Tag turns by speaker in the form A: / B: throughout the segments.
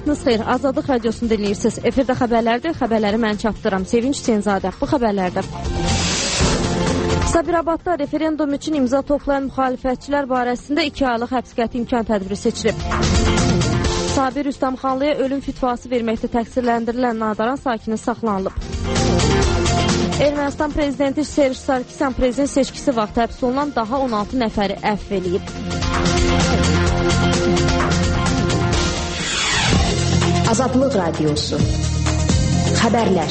A: Vaxtınız xeyir, Azadlıq Radiosunu dinləyirsiniz. Efirdə xəbərlərdir, xəbərləri mən çatdıram. Sevinç Senzadə, bu xəbərlərdə. Sabirabadda referendum üçün imza toplayan müxalifətçilər barəsində 2 aylıq həbs qəti imkan tədbiri seçilib. Sabir Rüstəmxanlıya ölüm fitvası verməkdə təqsirləndirilən Nadaran sakini saxlanılıb. Ermənistan prezidenti Serj Sarkisyan prezident seçkisi vaxtı həbs olunan daha 16 nəfəri əfv eləyib.
B: Azadlıq Radiosu. Xəbərlər.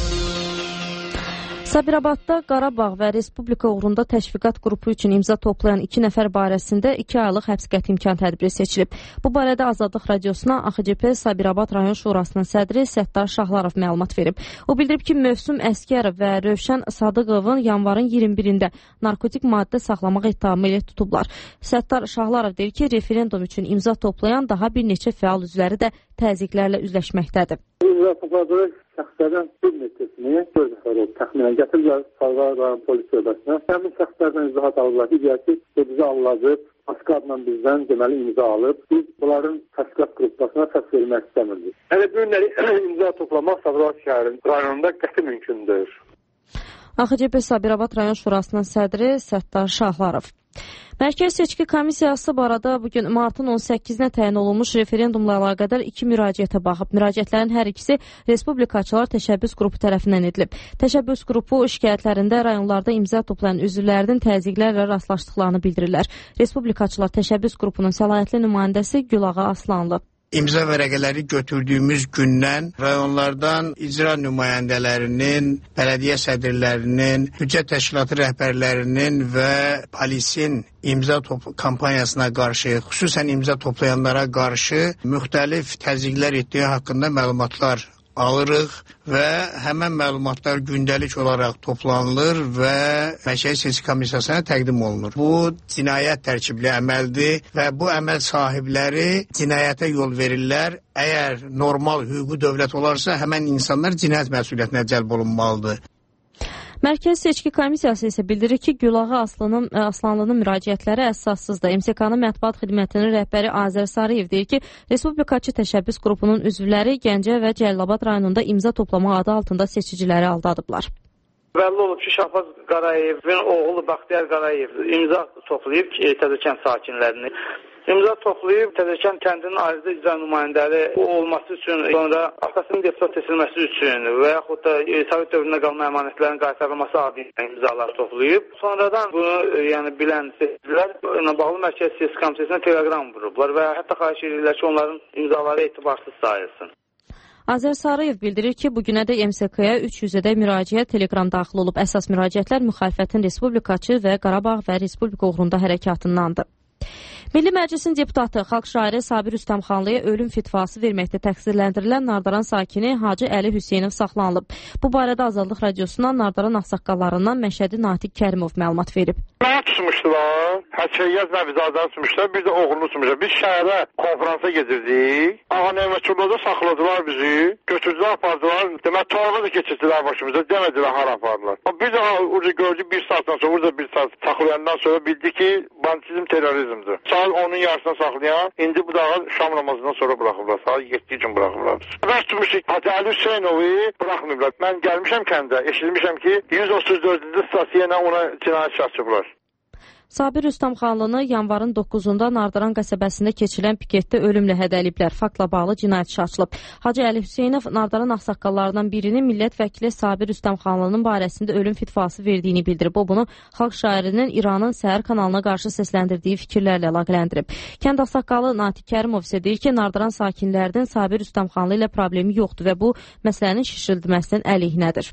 A: Sabirabadda Qarabağ və Respublika uğrunda təşviqat qrupu üçün imza toplayan 2 nəfər barəsində 2 aylıq həbs qəti imkan tədbiri seçilib. Bu barədə Azadlıq Radiosuna AXCP Sabirabad rayon şurasının sədri Səttar Şahlarov məlumat verib. O bildirib ki, Mövsüm Əskərov və Rövşən Sadıqovun yanvarın 21-də narkotik maddə saxlamaq ittihamı ilə tutublar. Səttar Şahlarov deyir ki, referendum üçün imza toplayan daha bir neçə fəal üzvləri də təzyiqlərlə üzləşməkdədir.
C: İmza topladığı şəxslərdən bir neçəsini 4 nəfər olub təxminən gətiriblər Salvar rayon polis şöbəsinə. Həmin şəxslərdən izahat alırlar ki, bizi anladıb, başqa adla bizdən deməli imza alıb. Biz bunların təşkilat qruplarına səs vermək istəmirdik. Yəni bu günləri imza toplamaq Sabirabad şəhərinin rayonunda qəti mümkündür.
A: AXCP Sabirabad rayon şurasının sədri Səttar Şahlarov. Mərkəzi Seçki Komissiyası barədə bugün martın 18-nə təyin olunmuş referendumla əlaqədar 2 müraciətə baxıb. Müraciətlərin hər ikisi Respublikaçılar Təşəbbüs qrupu tərəfindən edilib. Təşəbbüs qrupu şikayətlərində rayonlarda imza toplayan üzvlərinin təzyiqlərlə rastlaşdıqlarını bildirirlər. Respublikaçılar Təşəbbüs qrupunun səlahiyyətli nümayəndəsi Gülağa Aslanlı.
D: İmza vərəqələri götürdüyümüz gündən rayonlardan icra nümayəndələrinin, bələdiyyə sədrlərinin, büdcət təşkilatı rəhbərlərinin və polisin imza kampaniyasına qarşı, xüsusən imza toplayanlara qarşı müxtəlif təzyiqlər etdiyi haqqında məlumatlar alırıq və həmən məlumatlar gündəlik olaraq toplanılır və Mərkəzi Seçki Komissiyasına təqdim olunur. Bu cinayət tərkibli əməldir və bu əməl sahibləri cinayətə yol verirlər. Əgər normal hüquqi dövlət olarsa, həmən insanlar cinayət məsuliyyətinə cəlb olunmalıdır.
A: Mərkəzi Seçki Komissiyası isə bildirir ki, Gülağa Aslanlının müraciətləri əsassızdır. MSK-nın mətbuat xidmətinin rəhbəri Azər Sarıyev deyir ki, Respublikaçı Təşəbbüs qrupunun üzvləri Gəncə və Cəlilabad rayonunda imza toplama adı altında seçiciləri aldadıblar.
E: Bəlli olub ki, Şahbaz Qarayevin oğlu Baxtiyar Qarayev imza toplayıb Təzəkən sakinlərini. İmza toplayıb Təzəkən kəndinin ayrıca icra nümayəndələri olması üçün, sonra atasının deputat seçilməsi üçün və yaxud da Sovet dövründə qalma əmanətlərin qaytarılması adı ilə imzalar toplayıb. Sonradan bunu bilən seçicilər bağlı Mərkəzi Seçki Komissiyasına teleqram vurublar və hətta xahiş edirlər ki, onların imzaları etibarsız sayılsın.
A: Azər Sarıyev bildirir ki, bugünə də MSK-ya 300-də müraciət teleqram daxil olub. Əsas müraciətlər müxalifətin Respublikaçı və Qarabağ və Respublika uğrunda hərəkatındandır. Milli Məclisin deputatı, xalq şairi Sabir Rüstəmxanlıya ölüm fitvası verməkdə təqsirləndirilən Nardaran sakini Hacı Əli Hüseynov saxlanılıb. Bu barədə Azadlıq Radiosuna Nardaran ağsaqqallarından Məşədi Natiq Kərimov məlumat verib.
C: Mənə tutmuşdular, Həkəyyəz Nəvizadəni tutmuşlar, bir də oğlunu tutmuşlar. Biz şəhərə konferansa gedirdik, Ağa Neymətçulluğda saxladılar bizi, götürdülər, apardılar, demək torba da keçirdilər başımıza, demədilər hara apardılar. Biz də orada gördük, bir saatdan sonra, orada bir saat saxlayandan sonra bildik ki, banditizm terrorizmdir. Saat onun yarısına saxlayan, indi bu dağı Şam namazından sonra buraxıblar, saat 7 gün buraxıblar. Mən tutmuşum, Hacı Əli Hüseynovu buraxmıblar. Mən gəlmişəm kəndə, eşitmişəm ki, 134-cü stasiyona ona cinayət açıblar.
A: Sabir Rüstəmxanlını yanvarın 9-da Nardaran qəsəbəsində keçirilən piketdə ölümlə hədəliblər. Faktla bağlı cinayət işi açılıb. Hacı Əli Hüseynov Nardaran ağsaqqallarından birini millət vəkili Sabir Rüstəmxanlının barəsində ölüm fitvası verdiyini bildirib. O bunu xalq şairinin İranın Səhər kanalına qarşı səsləndirdiyi fikirlərlə əlaqələndirib. Kənd ağsaqqalı Natiq Kərimov isə deyir ki, Nardaran sakinlərinin Sabir Rüstəmxanlı ilə problemi yoxdur və bu məsələnin şişirdilməsinin əleyhinədir.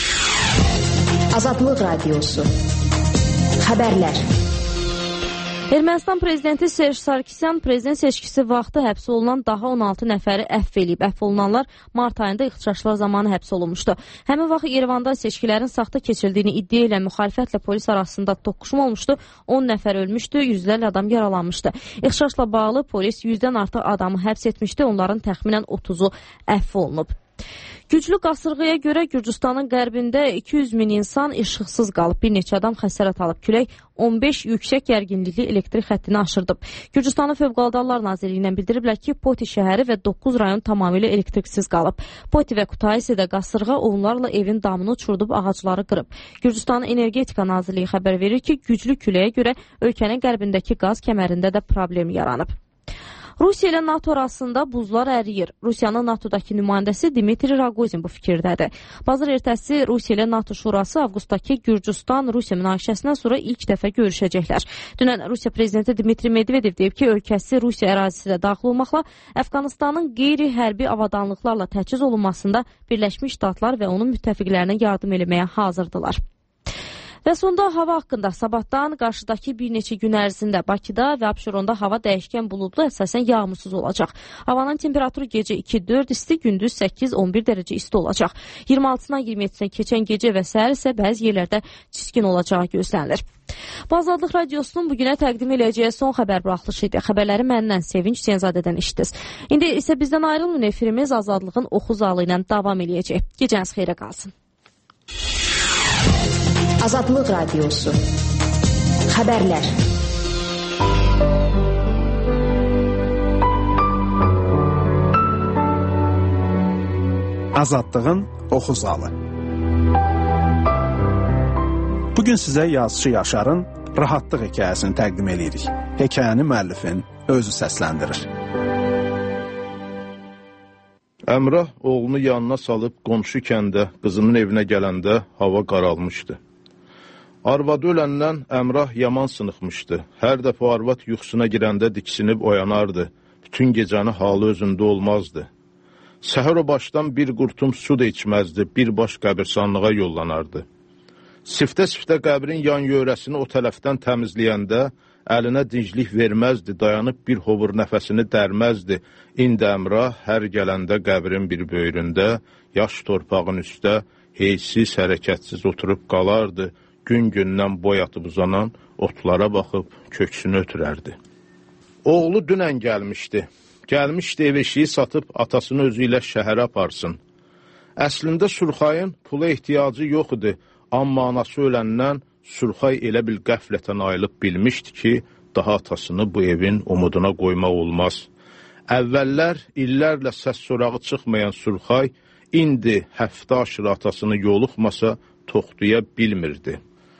B: Azadlıq Radiosu. Xəbərlər.
A: Ermənistan prezidenti Serj Sarkisyan prezident seçkisi vaxtı həbs olunan daha 16 nəfəri əfv eləyib. Əfv olunanlar mart ayında ixtişaşlar zamanı həbs olunmuşdu. Həmin vaxt İrəvanda seçkilərin saxta keçirdiyini iddia ilə müxalifətlə polis arasında toqquşma olmuşdu. 10 nəfər ölmüşdü, yüzlərlə adam yaralanmışdı. İxtişaşla bağlı polis 100-dən artıq adamı həbs etmişdi. Onların təxminən 30-u əfv olunub. Güclü qasırğaya görə Gürcüstanın qərbində 200 min insan işıqsız qalıb. Bir neçə adam xəsarət alıb. Külək 15 yüksək gərginlikli elektrik xəttini aşırdıb. Gürcüstanın Fövqəladə Hallar Nazirliyindən bildiriblər ki, Poti şəhəri və 9 rayon tamamilə elektriksiz qalıb. Poti və Kutaisidə qasırğa onlarla evin damını uçurdub, ağacları qırıb. Gürcüstanın Energetika Nazirliyi xəbər verir ki, güclü küləyə görə ölkənin qərbindəki qaz kəmərində də problem yaranıb. Rusiya ilə NATO arasında buzlar əriyir. Rusiyanın NATOdakı nümayəndəsi Dmitri Rogozin bu fikirdədir. Bazar ertəsi Rusiya ilə NATO şurası avqustdakı Gürcüstan-Rusiya münaqişəsindən sonra ilk dəfə görüşəcəklər. Dünən Rusiya prezidenti Dmitri Medvedev deyib ki, ölkəsi Rusiya ərazisilə daxil olmaqla Əfqanistanın qeyri-hərbi avadanlıqlarla təchiz olunmasında Birləşmiş Ştatlar və onun müttəfiqlərinə yardım eləməyə hazırdılar. Və sonda hava haqqında sabahdan qarşıdakı bir neçə gün ərzində Bakıda və Abşeronda hava dəyişkən buludlu, əsasən yağmursuz olacaq. Havanın temperaturu gecə 2-4 isti, gündüz 8-11 dərəcə isti olacaq. 26-dan 27-sinə keçən gecə və səhər isə bəzi yerlərdə çiskin olacağı gözlənilir. Bu Azadlıq Radiosunun bugünə təqdim edəcəyi son xəbər buraxılışı idi. Xəbərləri məndən Sevinç Hüseynzadədən eşitdiniz. İndi isə bizdən ayrılın, efirimiz Azadlığın oxu zalı ilə davam edəcək. Gecəniz xeyrə qalsın.
B: Azadlıq Radiosu. Xəbərlər.
F: Azadlığın oxu zalı. Bugün sizə yazıçı Yaşarın Rahatlıq hekayəsini təqdim edirik. Hekayəni müəllifin özü səsləndirir.
G: Əmrah oğlunu yanına salıb qonşu kəndə qızının evinə gələndə hava qaralmışdı. Arvadı öləndən Əmrah yaman sınıxmışdı. Hər dəfə arvad yuxusuna girəndə diksinib oyanardı. Bütün gecəni halı özündə olmazdı. Səhər o başdan bir qurtum su da içməzdi, birbaş qəbirstanlığa yollanardı. Siftə-siftə qəbrin yan yörəsini o tərəfdən təmizləyəndə əlinə dinclik verməzdi, dayanıb bir hovur nəfəsini dərməzdi. İndi Əmrah hər gələndə qəbrin bir böyründə, yaş torpağın üstə, heysiz, hərəkətsiz oturub qalardı. Gün-gündən boy atıb uzanan otlara baxıb köksünü ötürərdi. Oğlu dünən gəlmişdi. Gəlmişdi ev eşiyi satıb atasını özü ilə şəhərə aparsın. Əslində Surxayın pula ehtiyacı yox idi, amma anası öləndən Surxay elə bil qəflətən ayılıb bilmişdi ki, daha atasını bu evin umuduna qoymaq olmaz. Əvvəllər illərlə səs sorağı çıxmayan Surxay, indi həftə aşırı atasını yoluxmasa toxtuya bilmirdi.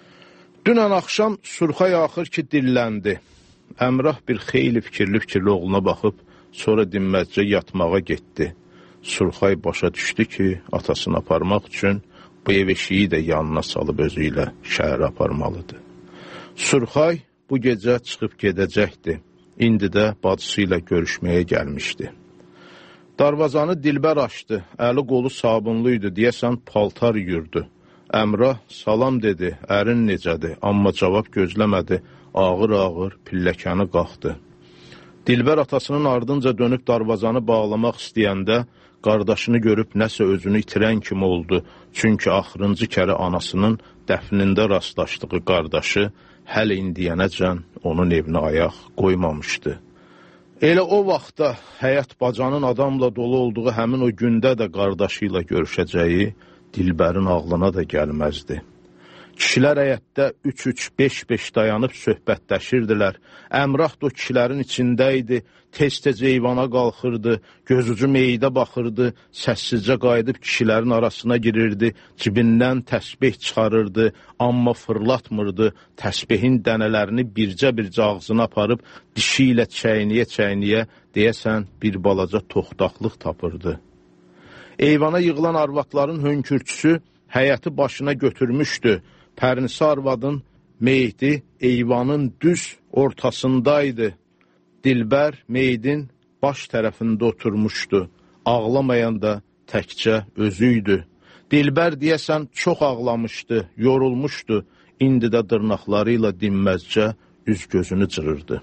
G: Dünən axşam Surxay axır ki dilləndi. Əmrah bir xeyli fikirli oğluna baxıb, sonra dinməzcə yatmağa getdi. Surxay başa düşdü ki, atasını aparmaq üçün bu ev eşiyi də yanına salıb özü ilə şəhərə aparmalıdır. Surxay bu gecə çıxıb gedəcəkdi. İndi də bacısı ilə görüşməyə gəlmişdi. Darvazanı Dilbər açdı, əli qolu sabunluydu, deyəsən paltar yuyurdu. Əmrah salam dedi, ərin necədir, amma cavab gözləmədi, ağır-ağır pilləkəni qalxdı. Dilbər atasının ardınca dönüb darvazanı bağlamaq istəyəndə, qardaşını görüb nəsə özünü itirən kimi oldu. Çünki axırıncı kərə anasının dəfnində rastlaşdığı qardaşı hələ indiyənəcən onun evinə ayaq qoymamışdı. Elə o vaxtda həyat bacanın adamla dolu olduğu həmin o gündə də qardaşı ilə görüşəcəyi Dilbərin ağlına da gəlməzdi. Kişilər həyətdə 3-5 dayanıb söhbətləşirdilər. Əmrah da o kişilərin içində idi, tez-tez eyvana qalxırdı, gözücü meydə baxırdı, səssizcə qayıdıb kişilərin arasına girirdi, cibindən təsbih çıxarırdı, amma fırlatmırdı, təsbihin dənələrini bircə-bircə ağzına aparıb, dişi ilə çəyniyə-çəyniyə, deyəsən bir balaca toxtaqlıq tapırdı. Eyvana yığılan arvadların hönkürtüsü həyəti başına götürmüşdü. Pərnisi arvadın meyidi eyvanın düz ortasındaydı. Dilbər meydin baş tərəfində oturmuşdu. Ağlamayan da təkcə özüydü. Dilbər deyəsən çox ağlamışdı, yorulmuşdu. İndi də dırnaqları ilə dinməzcə üz-gözünü cırırdı.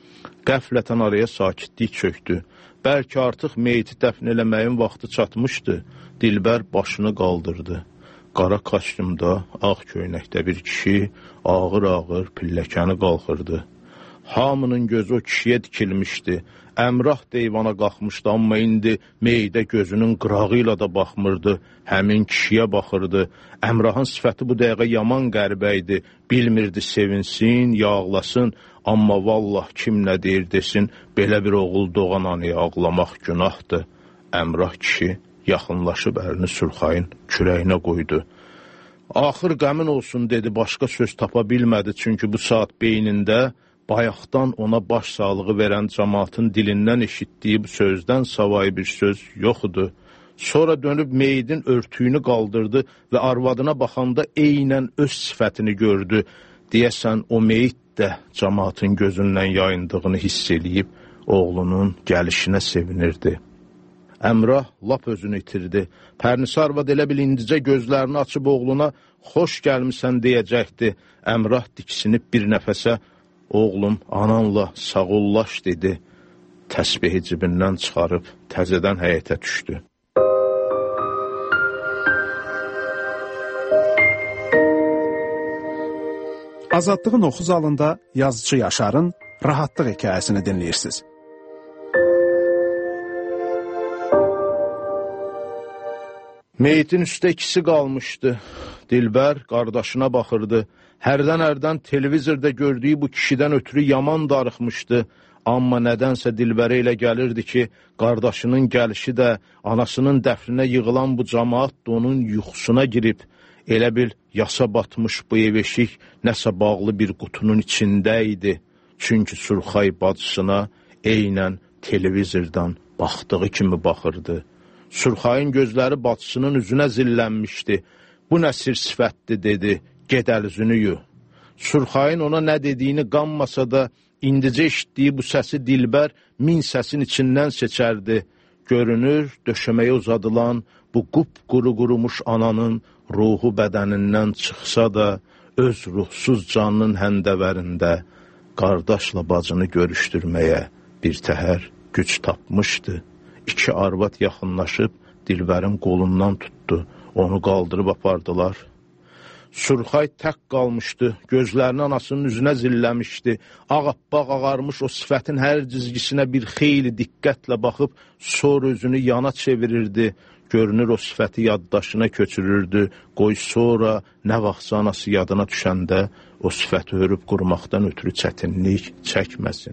G: Qəflətən araya sakitlik çöktü. Bəlkə artıq meyti dəfn eləməyin vaxtı çatmışdı. Dilbər başını qaldırdı. Qara kostyumda, ağ köynəkdə bir kişi ağır-ağır pilləkəni qalxırdı. Hamının gözü o kişiyə dikilmişdi. Əmrah deyvana qalxmışdı, amma indi meydə gözünün qırağı ilə də baxmırdı. Həmin kişiyə baxırdı. Əmrahın sifəti bu dəqiqə yaman qəribə idi. Bilmirdi sevinsin, yağlasın. Amma vallah kim nə deyir desin, belə bir oğul doğan anıya ağlamaq günahdır. Əmrah kişi yaxınlaşıb əlini Sürxayın kürəyinə qoydu. Axır qəmin olsun dedi, başqa söz tapa bilmədi. Çünki bu saat beynində bayaqdan ona baş sağlığı verən cəmaatın dilindən eşitdiyi bu sözdən savayı bir söz yoxdur. Sonra dönüb meyidin örtüyünü qaldırdı və arvadına baxanda eynən öz sifətini gördü. Deyəsən o meyid də cəmaatın gözündən yayındığını hiss eləyib oğlunun gəlişinə sevinirdi. Əmrah lap özünü itirdi. Pərnisi arvad elə bil indicə gözlərini açıb oğluna xoş gəlmisən deyəcəkdi. Əmrah diksinib bir nəfəsə oğlum, ananla sağollaş dedi. Təsbihi cibindən çıxarıb təzədən həyətə düşdü.
F: Azadlığın oxu zalında yazıcı Yaşarın Rahatlıq hekayəsini dinləyirsiniz.
G: Meyidin üstə ikisi qalmışdı. Dilbər qardaşına baxırdı. Hərdən televizorda gördüyü bu kişidən ötürü yaman darıxmışdı. Amma nədənsə Dilbərə elə gəlirdi ki, qardaşının gəlişi də, anasının dəfninə yığılan bu cəmaat da onun yuxusuna girib. Elə bil yasa batmış bu ev-eşik nəsə bağlı bir qutunun içində idi. Çünki Sürxay bacısına eynən televizordan baxdığı kimi baxırdı. Sürxayın gözləri bacısının üzünə zillənmişdi. Bu nə sir sifətdir dedi, ged əlüzünü yu. Sürxayın ona nə dediyini qanmasa da, indicə eşitdiyi bu səsi Dilbər min səsin içindən seçərdi. Görünür, döşəməyə uzadılan bu qupquru qurumuş ananın ruhu bədənindən çıxsa da, öz ruhsuz canının həndəvərində qardaşla bacını görüşdürməyə bir təhər güc tapmışdı. İki arvad yaxınlaşıb Dilbərin qolundan tutdu, onu qaldırıb apardılar. Sürxay tək qalmışdı, gözlərini anasının üzünə zilləmişdi. Ağappaq ağarmış o sifətin hər cizgisinə bir xeyli diqqətlə baxıb, sonra özünü yana çevirirdi. Görünür o sifəti yaddaşına köçürürdü, qoy sonra nə vaxtsa anası yadına düşəndə o sifəti hörüb qurmaqdan ötürü çətinlik çəkməsin.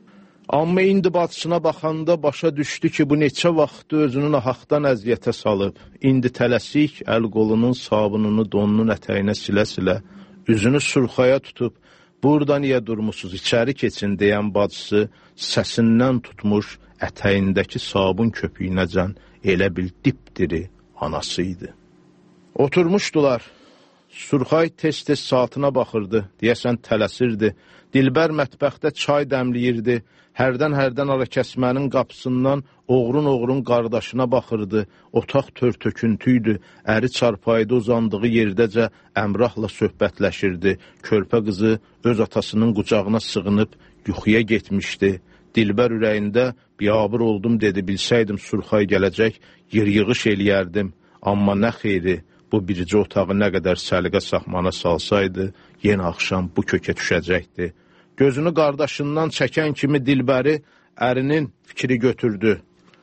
G: Amma indi bacısına baxanda başa düşdü ki, bu neçə vaxtı özünün ahaqdan əziyyətə salıb. İndi tələsik əl-qolunun sabununu donunun ətəyinə silə-silə, üzünü Sürxaya tutub, burada niyə durmusunuz, içəri keçin deyən bacısı səsindən tutmuş ətəyindəki sabun köpüyünəcən elə bil dipdiri anası idi. Oturmuşdular. Sürxay tez-tez saatına baxırdı, deyəsən tələsirdi. Dilbər mətbəxdə çay dəmləyirdi. Hərdən arakəsmənin qapısından oğrun qardaşına baxırdı. Otaq tör-töküntüydü. Əri çarpayıda uzandığı yerdəcə Əmrahla söhbətləşirdi. Körpə qızı öz atasının qucağına sığınıb yuxuya getmişdi. Dilbər ürəyində biabır oldum dedi, bilsəydim Sürxay gələcək, yer-yığış eləyərdim. Amma nə xeyri, bu biricə otağı nə qədər səliqə saxmana salsaydı, yenə axşam bu kökə düşəcəkdi. Gözünü qardaşından çəkən kimi Dilbəri ərinin fikri götürdü.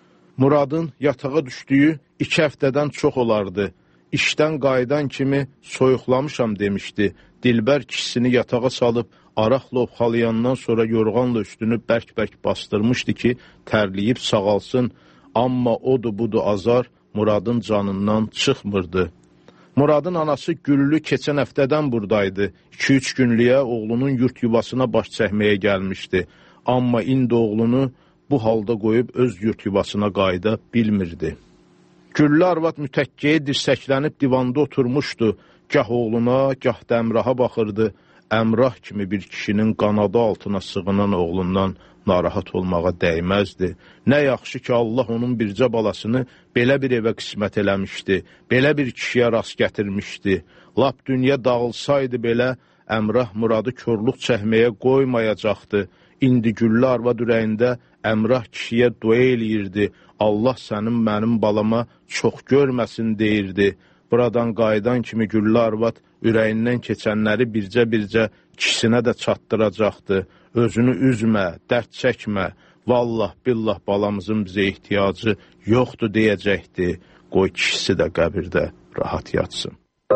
G: Muradın yatağa düşdüyü 2 həftədən çox olardı. İşdən qayıdan kimi soyuqlamışam demişdi. Dilbər kişisini yatağa salıb, araqla ovxalayandan sonra yorğanla üstünü bərk-bərk bastırmışdı ki, tərləyib sağalsın. Amma odu-budu azar Muradın canından çıxmırdı. Muradın anası Güllü keçən həftədən buradaydı. 2-3 günlüyə oğlunun yurt yuvasına baş çəkməyə gəlmişdi. Amma indi oğlunu bu halda qoyub öz yurt yuvasına qayıda bilmirdi. Güllü arvad mütəkkəyə dirsəklənib divanda oturmuşdu. Gah oğluna, gah da Əmraha baxırdı. Əmrah kimi bir kişinin qanadı altına sığınan oğlundan narahat olmağa dəyməzdi. Nə yaxşı ki, Allah onun bircə balasını belə bir evə qismət eləmişdi, belə bir kişiyə rast gətirmişdi. Lap dünya dağılsaydı belə, Əmrah Muradı körlük çəkməyə qoymayacaqdı. İndi Güllü arvad ürəyində Əmrah kişiyə dua eləyirdi. Allah sənin mənim balama çox görməsin deyirdi. Buradan qayıdan kimi Güllü arvad ürəyindən keçənləri bircə-bircə kişisinə də çatdıracaqdı. Özünü üzmə, dərd çəkmə, vallah, billah balamızın bizə ehtiyacı yoxdur deyəcəkdi. Qoy kişisi də qəbirdə rahat yatsın.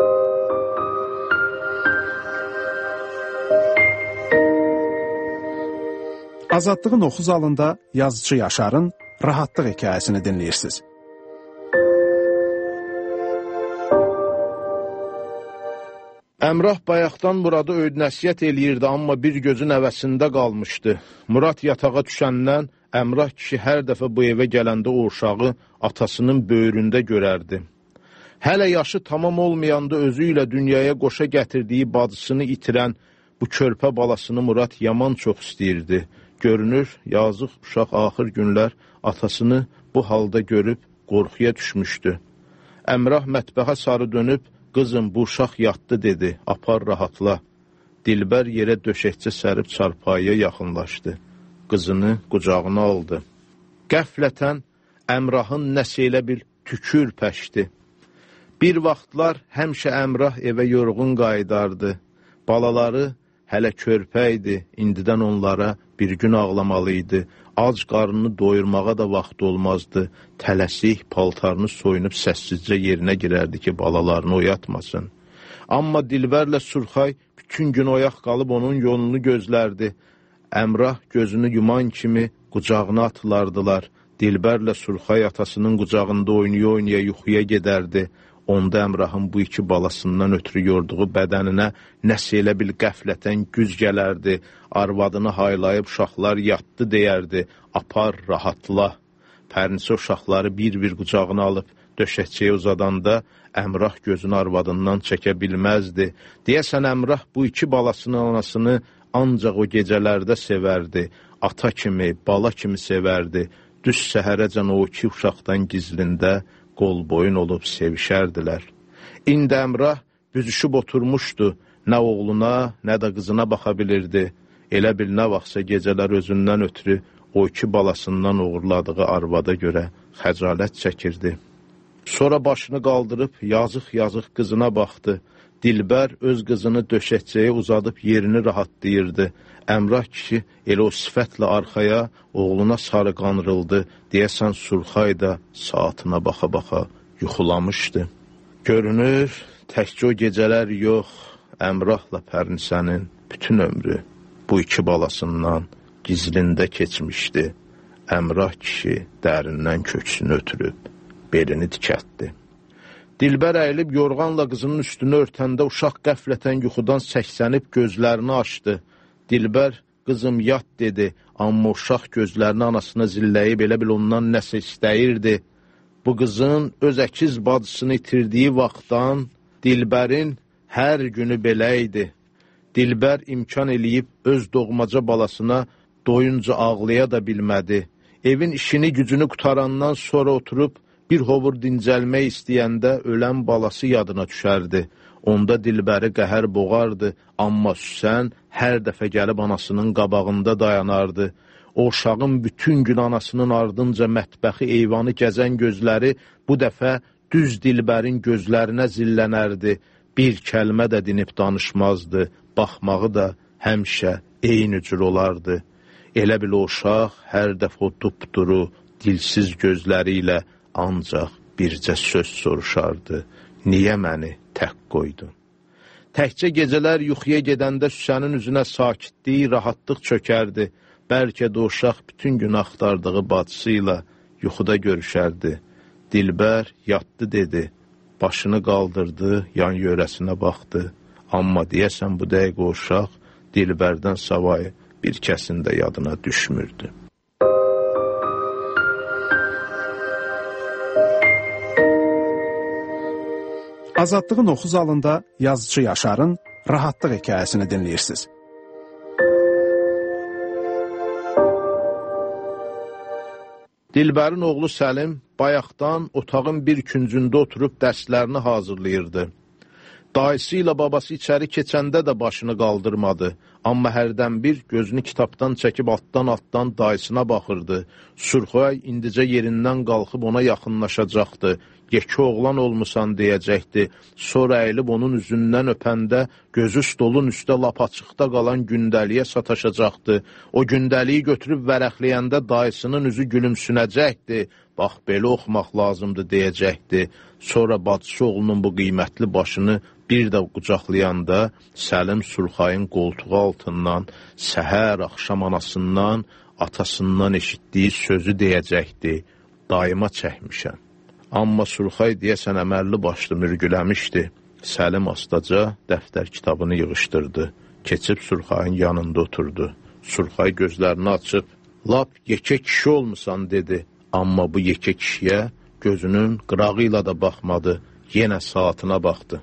F: Azadlığın oxu zalında yazıcı Yaşarın rahatlıq hekayəsini dinləyirsiniz.
G: Əmrah bayaqdan Muradı öyüd nəsiyyət eləyirdi, amma bir gözü nəvəsində qalmışdı. Murad yatağa düşəndən Əmrah kişi hər dəfə bu evə gələndə o uşağı atasının böyründə görərdi. Hələ yaşı tamam olmayanda özü ilə dünyaya qoşa gətirdiyi bacısını itirən bu körpə balasını Murad yaman çox istəyirdi. Görünür, yazıq uşaq axır günlər atasını bu halda görüb qorxuya düşmüşdü. Əmrah mətbəxə sarı dönüb, qızım, bu uşaq yatdı, dedi, apar rahatla. Dilbər yerə döşəkçə sərib çarpayıya yaxınlaşdı. Qızını qucağına aldı. Qəflətən Əmrahın nəsə elə bir tükür pəşdi. Bir vaxtlar həmişə Əmrah evə yorğun qayıdardı. Balaları hələ körpə idi, indidən onlara bir gün ağlamalıydı. Ac qarnını doyurmağa da vaxt olmazdı. Tələsik paltarını soyunub səssizcə yerinə girərdi ki, balalarını oyatmasın. Amma Dilbərlə Surxay bütün gün oyaq qalıb onun yolunu gözlərdi. Əmrah gözünü yuman kimi qucağına atılardılar. Dilbərlə Surxay atasının qucağında oynaya-oynaya yuxuya gedərdi. Onda Əmrahın bu iki balasından ötürü yorduğu bədəninə nəsə elə bil qəflətən güc gələrdi. Arvadını haylayıb uşaqlar yatdı deyərdi. Apar, rahatla. Pərnisi uşaqları bir-bir qucağına alıb döşəkçəyə uzadanda Əmrah gözünü arvadından çəkə bilməzdi. Deyəsən Əmrah bu iki balasının anasını ancaq o gecələrdə sevərdi. Ata kimi, bala kimi sevərdi. Düz səhərəcən o iki uşaqdan gizlində qol-boyun olub sevişərdilər. İndi Əmrah büzüşüb oturmuşdu. Nə oğluna, nə də qızına baxa bilirdi. Elə bil nə vaxtsa gecələr özündən ötürü o iki balasından uğurladığı arvada görə xəcalət çəkirdi. Sonra başını qaldırıb yazıq-yazıq qızına baxdı. Dilbər öz qızını döşəkçəyə uzadıb yerini rahatlayırdı. Əmrah kişi elə o sifətlə arxaya oğluna sarı qanrıldı. Deyəsən Surxay da saatına baxa-baxa yuxulamışdı. Görünür, təkcə o gecələr yox, Əmrahla Pərnisənin bütün ömrü bu iki balasından gizlində keçmişdi. Əmrah kişi dərindən köksünü ötürüb, belini dikətdi. Dilbər əyilib yorğanla qızının üstünü örtəndə uşaq qəflətən yuxudan səksənib gözlərini açdı. Dilbər, qızım yat dedi, amma uşaq gözlərini anasına zilləyib elə bil ondan nəsə istəyirdi. Bu qızın öz əkiz bacısını itirdiyi vaxtdan Dilbərin hər günü belə idi. Dilbər imkan eləyib öz doğmaca balasına doyunca ağlaya da bilmədi. Evin işini gücünü qutarandan sonra oturub bir hovur dincəlmək istəyəndə ölən balası yadına düşərdi. Onda Dilbəri qəhər boğardı, amma Süsən hər dəfə gəlib anasının qabağında dayanardı. O uşağın bütün gün anasının ardınca mətbəxi eyvanı gəzən gözləri bu dəfə düz Dilbərin gözlərinə zillənərdi. Bir kəlmə də dinib danışmazdı, baxmağı da həmişə eyni cür olardı. Elə bil o uşaq hər dəfə o dupduru, dilsiz gözləri ilə ancaq bircə söz soruşardı. Niyə məni tək qoydun? Təkcə gecələr yuxuya gedəndə Süsənin üzünə sakitlik, rahatlıq çökərdi. Bəlkə də uşaq bütün gün axtardığı bacısı ilə yuxuda görüşərdi. Dilbər yatdı dedi. Başını qaldırdı, yan yörəsinə baxdı. Amma deyəsən bu dəqiqə uşaq Dilbərdən savayı bir kəsin də yadına düşmürdü.
F: Azadlığın oxu zalında yazıcı Yaşarın rahatlıq hekayəsini dinləyirsiniz.
G: Dilbərin oğlu Səlim bayaqdan otağın bir küncündə oturub dərslərini hazırlayırdı. Dayısı ilə babası içəri keçəndə də başını qaldırmadı. Amma hərdən bir gözünü kitabdan çəkib altdan dayısına baxırdı. Surxay indicə yerindən qalxıb ona yaxınlaşacaqdı. yekə oğlan olmusan deyəcəkdi. Sonra əyilib onun üzündən öpəndə gözü stolun üstə lap açıqda qalan gündəliyə sataşacaqdı. O gündəliyi götürüb vərəqləyəndə dayısının üzü gülümsünəcəkdi. Bax, belə oxumaq lazımdır deyəcəkdi. Sonra bacısı oğlunun bu qiymətli başını bir də qucaqlayanda Səlim Surxayın qoltuğu altından səhər axşam anasından, atasından eşitdiyi sözü deyəcəkdi. Dayıma çəkmişəm. Amma Surxay deyəsən əməlli başlı mürgüləmişdi. Səlim astaca dəftər kitabını yığışdırdı. Keçib Surxayın yanında oturdu. Surxay gözlərini açıb, lap yekə kişi olmusan dedi. Amma bu yekə kişiyə gözünün qırağı ilə da baxmadı. Yenə saatına baxdı.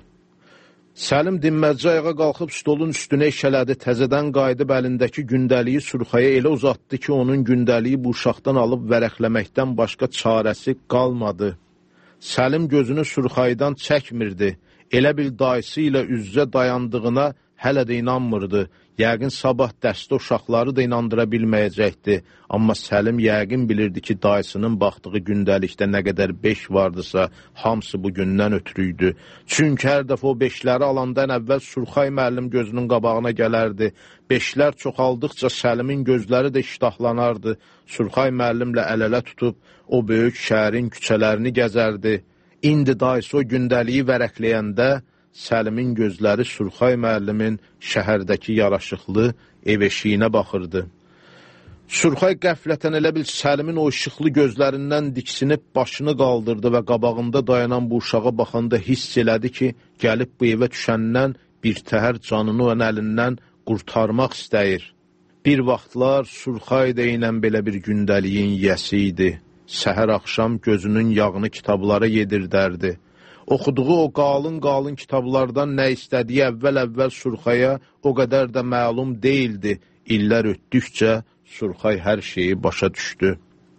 G: Səlim dinməcə ayağa qalxıb stolun üstünə eşələdi. Təzədən qayıdıb əlindəki gündəliyi Surxaya elə uzatdı ki, onun gündəliyi bu uşaqdan alıb vərəqləməkdən başqa çarəsi qalmadı. Səlim gözünü Surxaydan çəkmirdi. Elə bil dayısı ilə üz-üzə dayandığına hələ də inanmırdı. Yəqin sabah dərsdə uşaqları da inandıra bilməyəcəkdi. Amma Səlim yəqin bilirdi ki, dayısının baxdığı gündəlikdə nə qədər beş vardısa, hamısı bu gündən ötürüydü. Çünki hər dəfə o beşləri alandan əvvəl Surxay müəllim gözünün qabağına gələrdi. Beşlər çoxaldıqca Səlimin gözləri də iştahlanardı. Surxay müəllimlə əl-ələ tutub o böyük şəhərin küçələrini gəzərdi. İndi dayısı o gündəliyi vərəqləyəndə Səlimin gözləri Surxay müəllimin şəhərdəki yaraşıqlı ev eşiyinə baxırdı. Surxay qəflətən elə bil Səlimin o işıqlı gözlərindən diksinib başını qaldırdı və qabağında dayanan bu uşağa baxanda hiss elədi ki, gəlib bu evə düşəndən bir təhər canını onun əlindən qurtarmaq istəyir. Bir vaxtlar Surxay da ilə belə bir gündəliyin yiyəsi idi. Səhər axşam gözünün yağını kitablara yedirdərdi. Oxuduğu o qalın kitablardan nə istədiyi əvvəl Surxaya o qədər də məlum deyildi. İllər ötdükcə Surxay hər şeyi başa düşdü.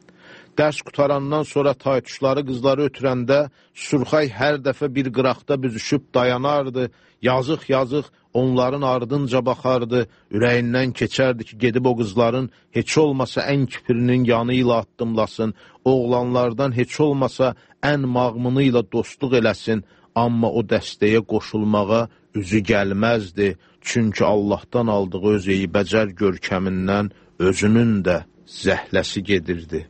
G: Dərs qutarandan sonra taytuşları qızları ötürəndə Surxay hər dəfə bir qıraqda büzüşüb dayanardı. Yazıq onların ardınca baxardı. Ürəyindən keçərdi ki, gedib o qızların heç olmasa ən kipirinin yanı ilə addımlasın. Oğlanlardan heç olmasa ən mağmını ilə dostluq eləsin. Amma o dəstəyə qoşulmağa üzü gəlməzdi. Çünki Allahdan aldığı öz eybəcər görkəmindən özünün də zəhləsi gedirdi.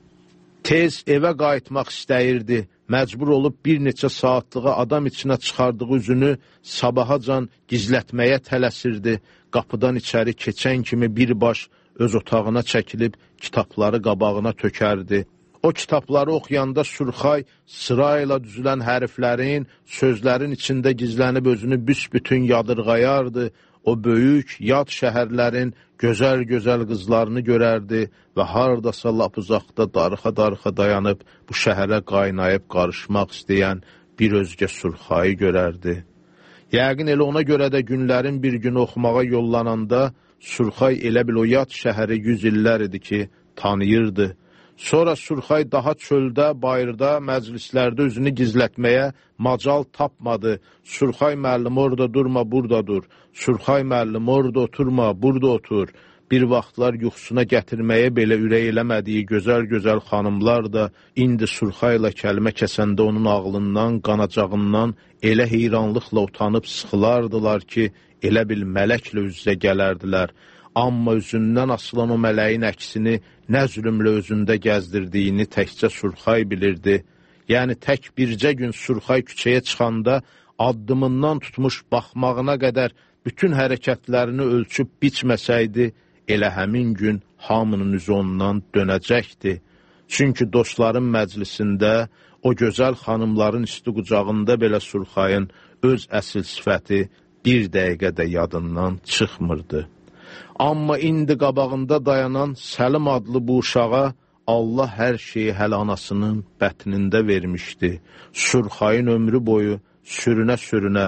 G: Tez evə qayıtmaq istəyirdi. Məcbur olub bir neçə saatlığa adam içinə çıxardığı üzünü sabahacan gizlətməyə tələsirdi. Qapıdan içəri keçən kimi birbaş öz otağına çəkilib kitabları qabağına tökərdi. O kitabları oxuyanda Surxay sırayla düzülən hərflərin, sözlərin içində gizlənib özünü büsbütün yadırğayardı. O böyük, yad şəhərlərin gözəl qızlarını görərdi və hardasa lap uzaqda darıxa dayanıb bu şəhərə qaynayıb qarışmaq istəyən bir özgə Surxayı görərdi. Yəqin elə ona görə də günlərin bir gün oxumağa yollananda Surxay elə bil o yad şəhəri 100 illər idi ki, tanıyırdı. Sonra Surxay daha çöldə, bayırda, məclislərdə özünü gizlətməyə macal tapmadı. Surxay müəllim orada durma, burada dur. Surxay müəllim orada oturma, burada otur. Bir vaxtlar yuxusuna gətirməyə belə ürək eləmədiyi gözəl xanımlar da indi Surxayla kəlmə kəsəndə onun ağlından, qanacağından elə heyranlıqla utanıb sıxılardılar ki, elə bil mələklə üz-üzə gələrdilər. Amma üzündən asılan o mələyin əksini nə zülümlə özündə gəzdirdiyini təkcə Surxay bilirdi. Yəni tək bircə gün Surxay küçəyə çıxanda addımından tutmuş baxmağına qədər bütün hərəkətlərini ölçüb biçməsəydi, elə həmin gün hamının üzü ondan dönəcəkdi. Çünki dostların məclisində o gözəl xanımların üstü qucağında belə Surxayın öz əsil sifəti bir dəqiqə də yadından çıxmırdı. Amma indi qabağında dayanan Səlim adlı bu uşağa Allah hər şeyi hələ anasının bətnində vermişdi. Surxayın ömrü boyu sürünə,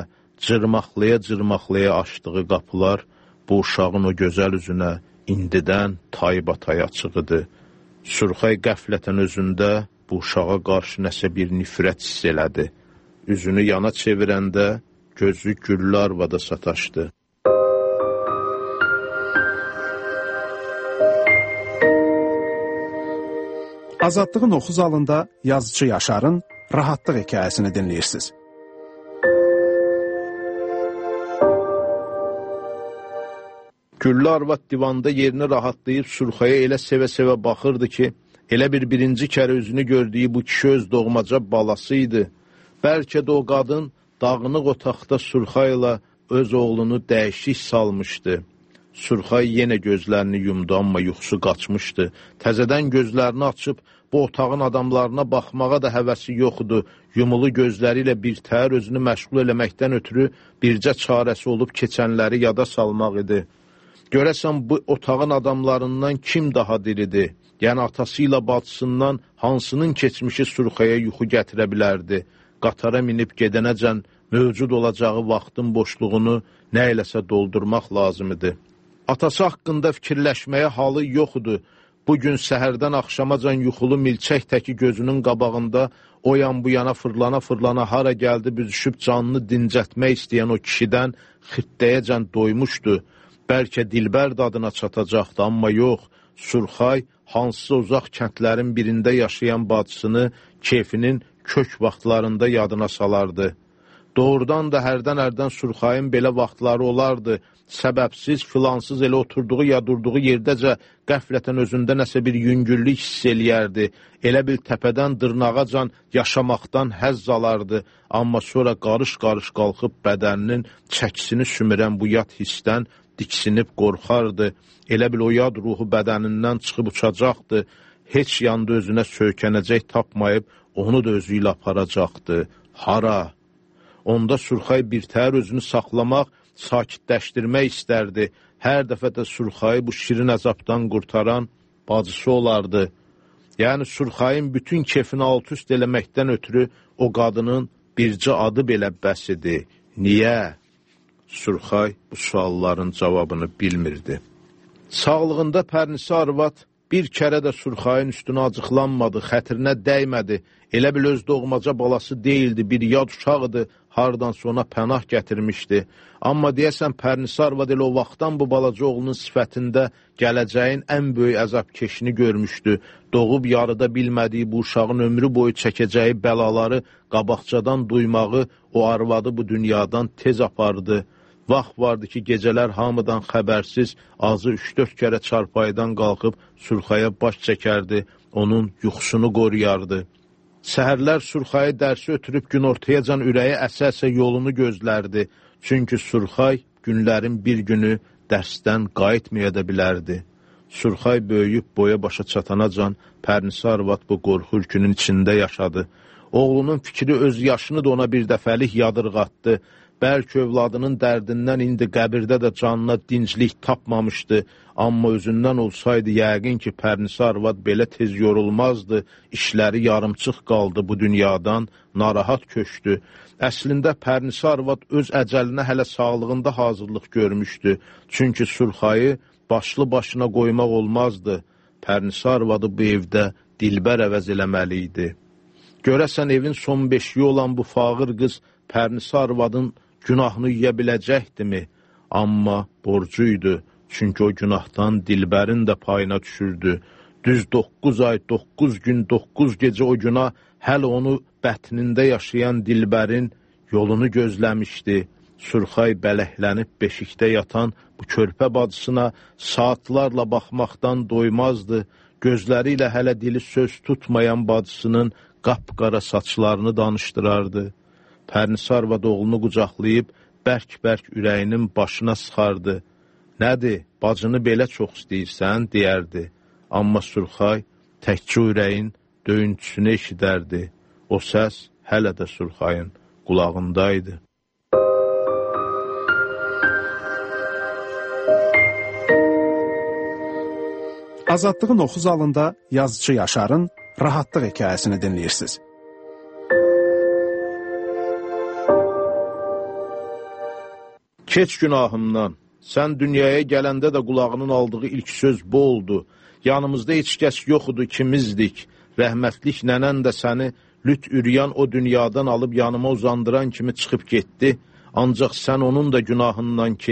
G: cırmaqlaya açdığı qapılar bu uşağın o gözəl üzünə indidən taybatay açığıdır. Surxay qəflətən özündə bu uşağa qarşı nəsə bir nifrət hiss elədi. Üzünü yana çevirəndə gözü güllə arvada sataşdı.
F: Azadlığın oxu zalında yazıcı Yaşarın Rahatlıq hekayəsini dinləyirsiniz.
G: Güllü arvad divanda yerini rahatlayıb Surxaya elə sevə-sevə baxırdı ki, elə birinci kərə üzünü gördüyü bu kişi öz doğmaca balası idi. Bəlkə də o qadın dağınıq otaqda Surxayla öz oğlunu dəyişik salmışdı. Surxay yenə gözlərini yumdu, amma yuxusu qaçmışdı. Təzədən gözlərini açıb bu otağın adamlarına baxmağa da həvəsi yoxdu. Yumulu gözləri ilə birtəhər özünü məşğul eləməkdən ötürü bircə çarəsi olub keçənləri yada salmaq idi. Görəsən bu otağın adamlarından kim daha diridir? Yəni atası ilə bacısından hansının keçmişi Surxaya yuxu gətirə bilərdi? Qatara minib gedənəcən mövcud olacağı vaxtın boşluğunu nə eləsə doldurmaq lazım idi. Atası haqqında fikirləşməyə halı yoxdur. Bugün səhərdən axşamacan yuxulu milçək təki gözünün qabağında o yan bu yana fırlana hara gəldi büzüşüb canını dincətmək istəyən o kişidən xirtdəyəcən doymuşdu. Bəlkə Dilbər dadına çatacaqdı, amma yox. Surxay hansısa uzaq kəndlərin birində yaşayan bacısını keyfinin kök vaxtlarında yadına salardı. Doğrudan da hərdən Surxayın belə vaxtları olardı. Səbəbsiz, filansız elə oturduğu ya durduğu yerdəcə qəflətən özündə nəsə bir yüngüllük hiss eləyərdi. Elə bil təpədən dırnağacan yaşamaqdan həzz alardı. Amma sonra qarış-qarış qalxıb bədəninin çəkisini sümürən bu yad hissdən diksinib qorxardı. Elə bil o yad ruhu bədənindən çıxıb uçacaqdı. Heç yanda özünə söykənəcək tapmayıb onu da özü ilə aparacaqdı. Hara? Onda Surxay birtəhər özünü saxlamaq, sakitləşdirmək istərdi. Hər dəfə də Surxayı bu şirin əzabdan qurtaran bacısı olardı. Yəni Surxayın bütün kefini alt-üst eləməkdən ötürü o qadının bircə adı belə bəs idi. Niyə? Surxay bu sualların cavabını bilmirdi. Sağlığında pərnisi arvad bir kərə də Surxayın üstünə acıqlanmadı, xətrinə dəymədi. Elə bil öz doğmaca balası deyildi, bir yad uşaqdı, hardansa ona pənah gətirmişdi. Amma deyəsən pərnisi arvad elə o vaxtdan bu balaca oğlunun sifətində gələcəyin ən böyük əzabkeşini görmüşdü. Doğub yarıda bilmədiyi bu uşağın ömrü boyu çəkəcəyi bəlaları qabaqcadan duymağı o arvadı bu dünyadan tez apardı. Vaxt vardı ki, gecələr hamıdan xəbərsiz azı 3-4 kərə çarpayıdan qalxıb Surxaya baş çəkərdi, onun yuxusunu qoruyardı. Səhərlər Surxayı dərsi ötürüb günortayacan ürəyi əsə-əsə yolunu gözlərdi. Çünki Surxay günlərin bir günü dərsdən qayıtmaya da bilərdi. Surxay böyüyüb boya başa çatanacan pərnisi arvad bu qorxu ülkünün içində yaşadı. Oğlunun fikri öz yaşını da ona bir dəfəlik yadırğatdı. Bəlkə övladının dərdindən indi qəbirdə də canına dinclik tapmamışdı. Amma özündən olsaydı yəqin ki, pərnisi arvad belə tez yorulmazdı. İşləri yarımçıq qaldı bu dünyadan, narahat köçdü. Əslində pərnisi arvad öz əcəlinə hələ sağlığında hazırlıq görmüşdü. Çünki Surxayı başlı başına qoymaq olmazdı. Pərnisi arvadı bu evdə Dilbər əvəz eləməli idi. Görəsən evin son beşiyi olan bu fağır qız pərnisi arvadın günahını yiyə biləcəkdimi? Amma borcuydu. Çünki o günahdan Dilbərin də payına düşürdü. Düz 9 ay, 9 gün, 9 gecə o günah hələ onu bətnində yaşayan Dilbərin yolunu gözləmişdi. Surxay bələhlənib beşikdə yatan bu körpə bacısına saatlarla baxmaqdan doymazdı. Gözləri ilə hələ dili söz tutmayan bacısının qapqara saçlarını danışdırardı. Pərnisi arvad oğlunu qucaqlayıb bərk-bərk ürəyinin başına sıxardı. Nədir, bacını belə çox istəyirsən, deyərdi. Amma Surxay təkcə ürəyin döyüntüsünü eşidərdi. O səs hələ də Surxayın qulağındaydı.
F: Azadlığın oxu zalında yazıcı Yaşarın Rahatlıq hekayəsini dinləyirsiniz.
G: Keç günahımdan, sən dünyaya gələndə də qulağının aldığı ilk söz bu oldu. Yanımızda heç kəs yoxudu, kimizdik. Rəhmətlik nənən də səni lüt üryan o dünyadan alıb yanıma uzandıran kimi çıxıb getdi. Ancaq sən onun da günahından keç.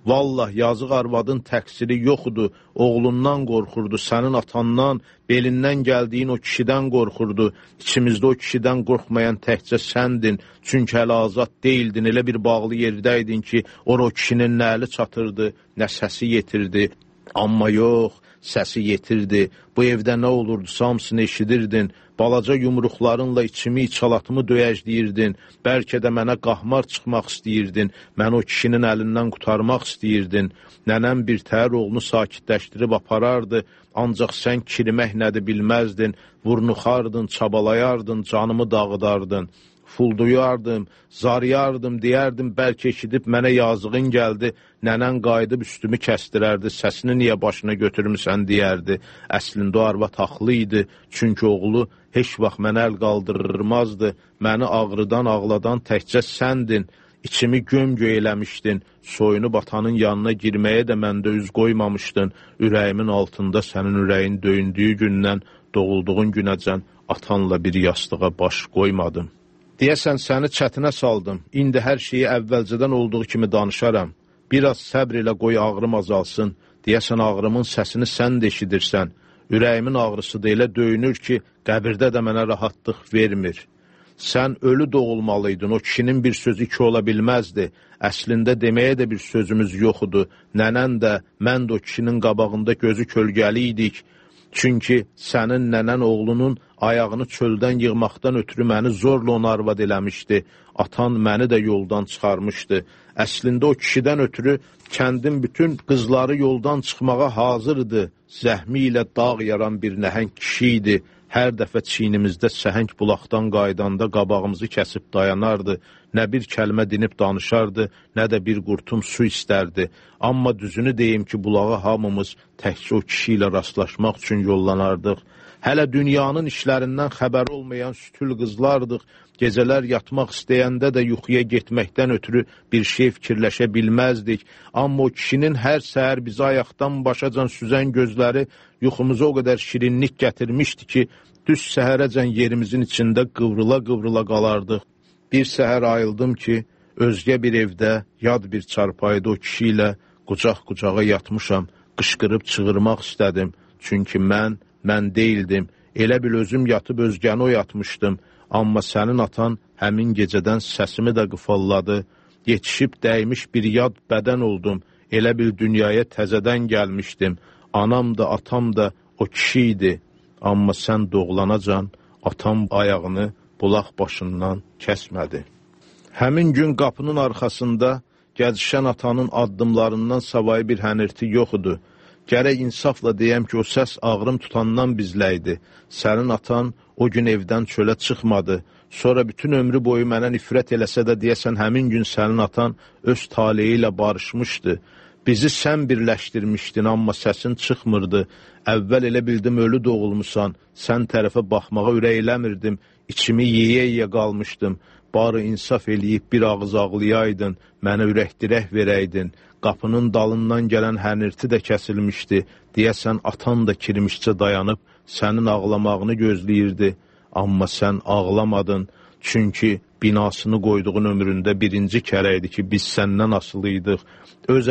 G: Vallah, yazıq arvadın təqsiri yoxdur, oğlundan qorxurdu, sənin atandan, belindən gəldiyin o kişidən qorxurdu. İçimizdə o kişidən qorxmayan təkcə səndin, çünki hələ azad deyildin, elə bir bağlı yerdə idin ki, o kişinin nə əli çatırdı, nə səsi yetirdi. Amma yox, səsi yetirdi. Bu evdə nə olurdu, hamısını eşidirdin. Balaca yumruqlarınla içimi, içalatımı döyəcləyirdin. Bəlkə də mənə qahmar çıxmaq istəyirdin. Məni o kişinin əlindən qurtarmaq istəyirdin. Nənəm bir təhər oğlunu sakitləşdirib aparardı. Ancaq sən kirimək nədir bilməzdin. Vurnuxardın, çabalayardın, canımı dağıdardın. Fulduyardım, zarıyardım, deyərdim, bəlkə eşidib mənə yazığın gəldi, nənən qayıdıb üstümü kəstirərdi, səsini niyə başına götürmüsən deyərdi. Əslində o arvad haqlı idi, çünki oğlu heç vaxt mənə əl qaldırmazdı, məni ağrıdan, ağladan təkcə səndin, içimi göm-göy eləmişdin, soyunub atanın yanına girməyə də məndə üz qoymamışdın, ürəyimin altında sənin ürəyin döyündüyü gündən, doğulduğun günəcən atanla bir yastığa baş qoymadım. Deyəsən, səni çətinə saldım. İndi hər şeyi əvvəlcədən olduğu kimi danışaram. Biraz səbr ilə qoy ağrım azalsın. Deyəsən, ağrımın səsini sən də eşidirsən. Ürəyimin ağrısı da elə döyünür ki, qəbirdə də mənə rahatlıq vermir. Sən ölü doğulmalıydın. O kişinin bir sözü iki ola bilməzdi. Əslində deməyə də bir sözümüz yoxudu. Nənən də, mən də o kişinin qabağında gözü kölgəli idik. Çünki sənin nənən oğlunun ayağını çöldən yığmaqdan ötürü məni zorla onu arvad eləmişdi. Atan məni də yoldan çıxarmışdı. Əslində o kişidən ötürü kəndin bütün qızları yoldan çıxmağa hazırdı. Zəhmi ilə dağ yaran bir nəhəng kişi idi. Hər dəfə çiynimizdə səhəng bulaqdan qaydanda qabağımızı kəsib dayanardı. Nə bir kəlmə dinib danışardı, nə də bir qurtum su istərdi. Amma düzünü deyim ki, bulağa hamımız təkcə o kişi ilə rastlaşmaq üçün yollanardıq. Hələ dünyanın işlərindən xəbər olmayan sütül qızlardıq. Gecələr yatmaq istəyəndə də yuxuya getməkdən ötürü bir şey fikirləşə bilməzdik. Amma o kişinin hər səhər bizi ayaqdan başacan süzən gözləri yuxumuza o qədər şirinlik gətirmişdi ki, düz səhərəcən yerimizin içində qıvrıla-qıvrıla qalardıq. Bir səhər ayıldım ki, özgə bir evdə, yad bir çarpayda o kişi ilə qucaq-qucağa yatmışam, qışqırıb çığırmaq istədim. Çünki mən deyildim, elə bil özüm yatıb özgəni oyatmışdım. Amma sənin atan həmin gecədən səsimi də qıfalladı. Yetişib dəymiş bir yad bədən oldum, elə bil dünyaya təzədən gəlmişdim. Anam da, atam da o kişi idi. Amma sən doğulanacan, atam ayağını bulaq başından kəsmədi. Həmin gün qapının arxasında gəzişən atanın addımlarından savayı bir hənirti yox idi. Gərək insafla deyəm ki, o səs ağrım tutandan bizləydi. Sənin atan o gün evdən çölə çıxmadı. Sonra bütün ömrü boyu mənə nifrət eləsə də deyəsən həmin gün sənin atan öz taleyi ilə barışmışdı. Bizi sən birləşdirmişdin, amma səsin çıxmırdı. Əvvəl elə bildim ölü doğulmusan. Sən tərəfə baxmağa ürək eləmirdim. İçimi yeyə-yeyə qalmışdım. Barı insaf eləyib bir ağız ağlayaydın, mənə ürək-dirək verəydin. Qapının dalından gələn hənirti də kəsilmişdi. Deyəsən, atan da kirmişcə dayanıb sənin ağlamağını gözləyirdi. Amma sən ağlamadın. Çünki binasını qoyduğun ömründə birinci kərə idi ki, biz səndən asılıydıq. Öz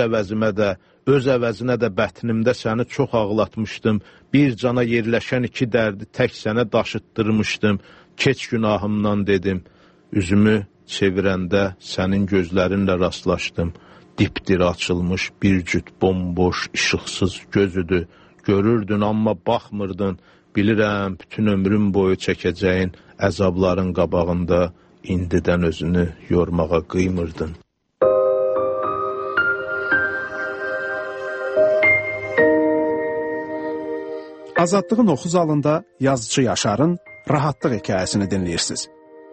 G: əvəzinə də bətnimdə səni çox ağlatmışdım. Bir cana yerləşən iki dərdi tək sənə daşıtdırmışdım. Keç günahımdan dedim. Üzümü çevirəndə sənin gözlərinlə rastlaşdım. Dipdiri açılmış bir cüt bomboş, işıqsız gözüdü. Görürdün, amma baxmırdın. Bilirəm, bütün ömrüm boyu çəkəcəyin əzabların qabağında indidən özünü yormağa qıymırdın.
F: Azadlığın oxu zalında yazıcı Yaşarın Rahatlıq hekayəsini dinləyirsiniz.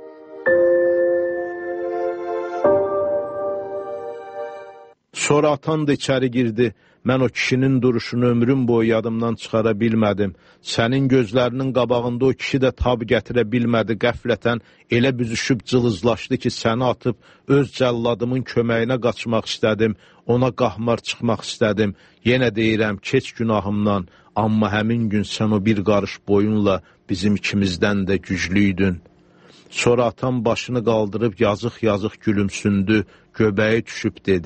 G: Sonra atan da içəri girdi. Mən o kişinin duruşunu ömrüm boyu yadımdan çıxara bilmədim. Sənin gözlərinin qabağında o kişi də tab gətirə bilmədi. Qəflətən elə büzüşüb cılızlaşdı ki, səni atıb öz cəlladımın köməyinə qaçmaq istədim. Ona qahmar çıxmaq istədim. Yenə deyirəm, keç günahımdan. Amma həmin gün sən o bir qarış boyunla bizim ikimizdən də güclüydün. Sonra atam başını qaldırıb yazıq-yazıq gülümsündü, göbəyi düşüb dedi.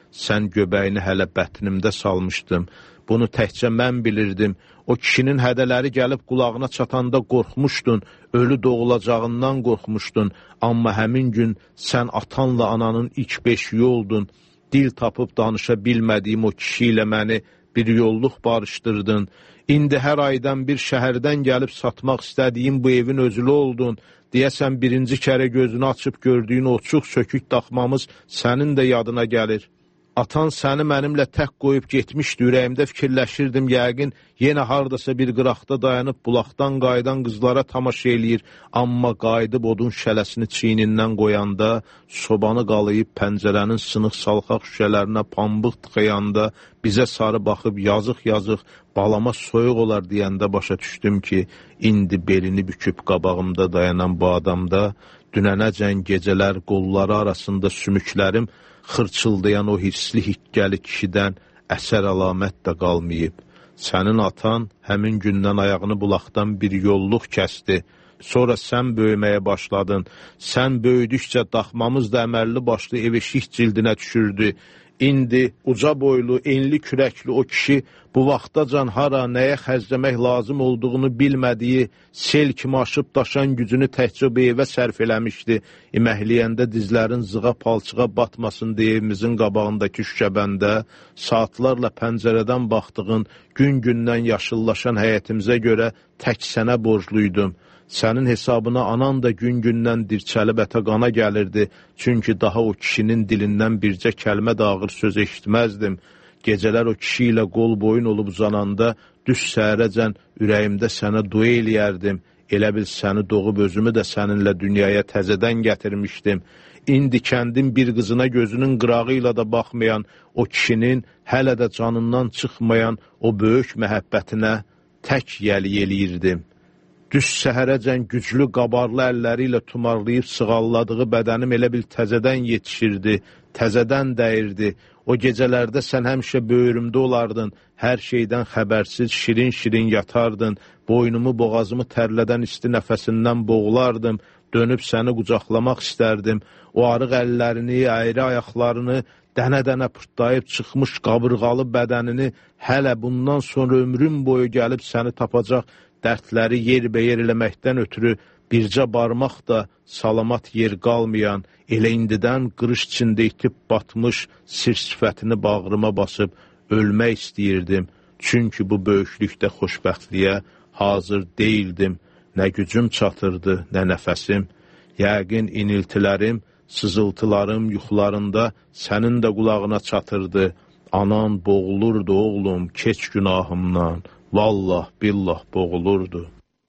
G: sən göbəyini hələ bətnimdə salmışdım. Bunu təkcə mən bilirdim. O kişinin hədələri gəlib qulağına çatanda qorxmuşdun, ölü doğulacağından qorxmuşdun. Amma həmin gün sən atanla ananın ilk beşiyi oldun. Dil tapıb danışa bilmədiyim o kişi ilə məni bir yolluq barışdırdın. İndi hər aydan bir şəhərdən gəlib satmaq istədiyim bu evin özülü oldun. Deyəsən birinci kərə gözünü açıb gördüyün o çox sökük daxmamız sənin də yadına gəlir. Atan səni mənimlə tək qoyub getmişdi, ürəyimdə fikirləşirdim, yəqin yenə hardasa bir qıraqda dayanıb bulaqdan qayıdan qızlara tamaşa eləyir, amma qayıdıb odun şələsini çiynindən qoyanda, sobanı qalayıb pəncərənin sınıq salxaq şüşələrinə pambıq tıxayanda, bizə sarı baxıb yazıq-yazıq balama soyuq olar deyəndə başa düşdüm ki, indi belini büküb qabağımda dayanan bu adamda, dünənəcən gecələr qolları arasında sümüklərim, xırçıldayan o hirsli hiqqəli kişidən əsər əlamət də qalmayıb. Sənin atan həmin gündən ayağını bulaqdan bir yolluq kəsdi. Sonra sən böyüməyə başladın. Sən böyüdükcə daxmamız da əməlli başlı ev-eşik cildinə düşürdü. İndi uca boylu, enli kürəkli o kişi bu vaxtacan hara, nəyə xərcləmək lazım olduğunu bilmədiyi, sel kimi aşıb daşan gücünü təkcə bu evə sərf eləmişdi. İməhliyəndə dizlərin zığa palçığa batmasın deyə evimizin qabağındakı şüşəbəndə, saatlarla pəncərədən baxdığın, gün-gündən yaşıllaşan həyətimizə görə tək sənə borcluydum. Sənin hesabına anan da gün-gündən dirçəlib ətə qana gəlirdi, çünki daha o kişinin dilindən bircə kəlmə də ağır söz eşitməzdim. Gecələr o kişi ilə qol boyun olub uzananda, düz səhərəcən ürəyimdə sənə dua eləyərdim. Elə bil səni doğub özümü də səninlə dünyaya təzədən gətirmişdim. İndi kəndin bir qızına gözünün qırağı ilə də baxmayan, o kişinin hələ də canından çıxmayan o böyük məhəbbətinə tək yəli eləyirdim. Düz səhərəcən güclü qabarlı əlləri ilə tumarlayıb sığalladığı bədənim elə bil təzədən yetişirdi, təzədən dəyirdi. O gecələrdə sən həmişə böyrümdə olardın, hər şeydən xəbərsiz şirin-şirin yatardın, boynumu, boğazımı tərlədən isti nəfəsindən boğulardım, dönüb səni qucaqlamaq istərdim. O arıq əllərini, əyri ayaqlarını, dənə-dənə pırtlayıb çıxmış qabırğalı bədənini hələ bundan sonra ömrüm boyu gəlib səni tapacaq, dərdləri yerbəyer eləməkdən ötürü bircə barmaq da salamat yer qalmayan, elə indidən qırış içində itib batmış sir sifətini bağrıma basıb ölmək istəyirdim. Çünki bu böyüklükdə xoşbəxtliyə hazır deyildim. Nə gücüm çatırdı, nə nəfəsim. Yəqin iniltilərim, sızıltılarım yuxularında sənin də qulağına çatırdı. Anan boğulurdu oğlum, keç günahımdan. Vallah, billah boğulurdu.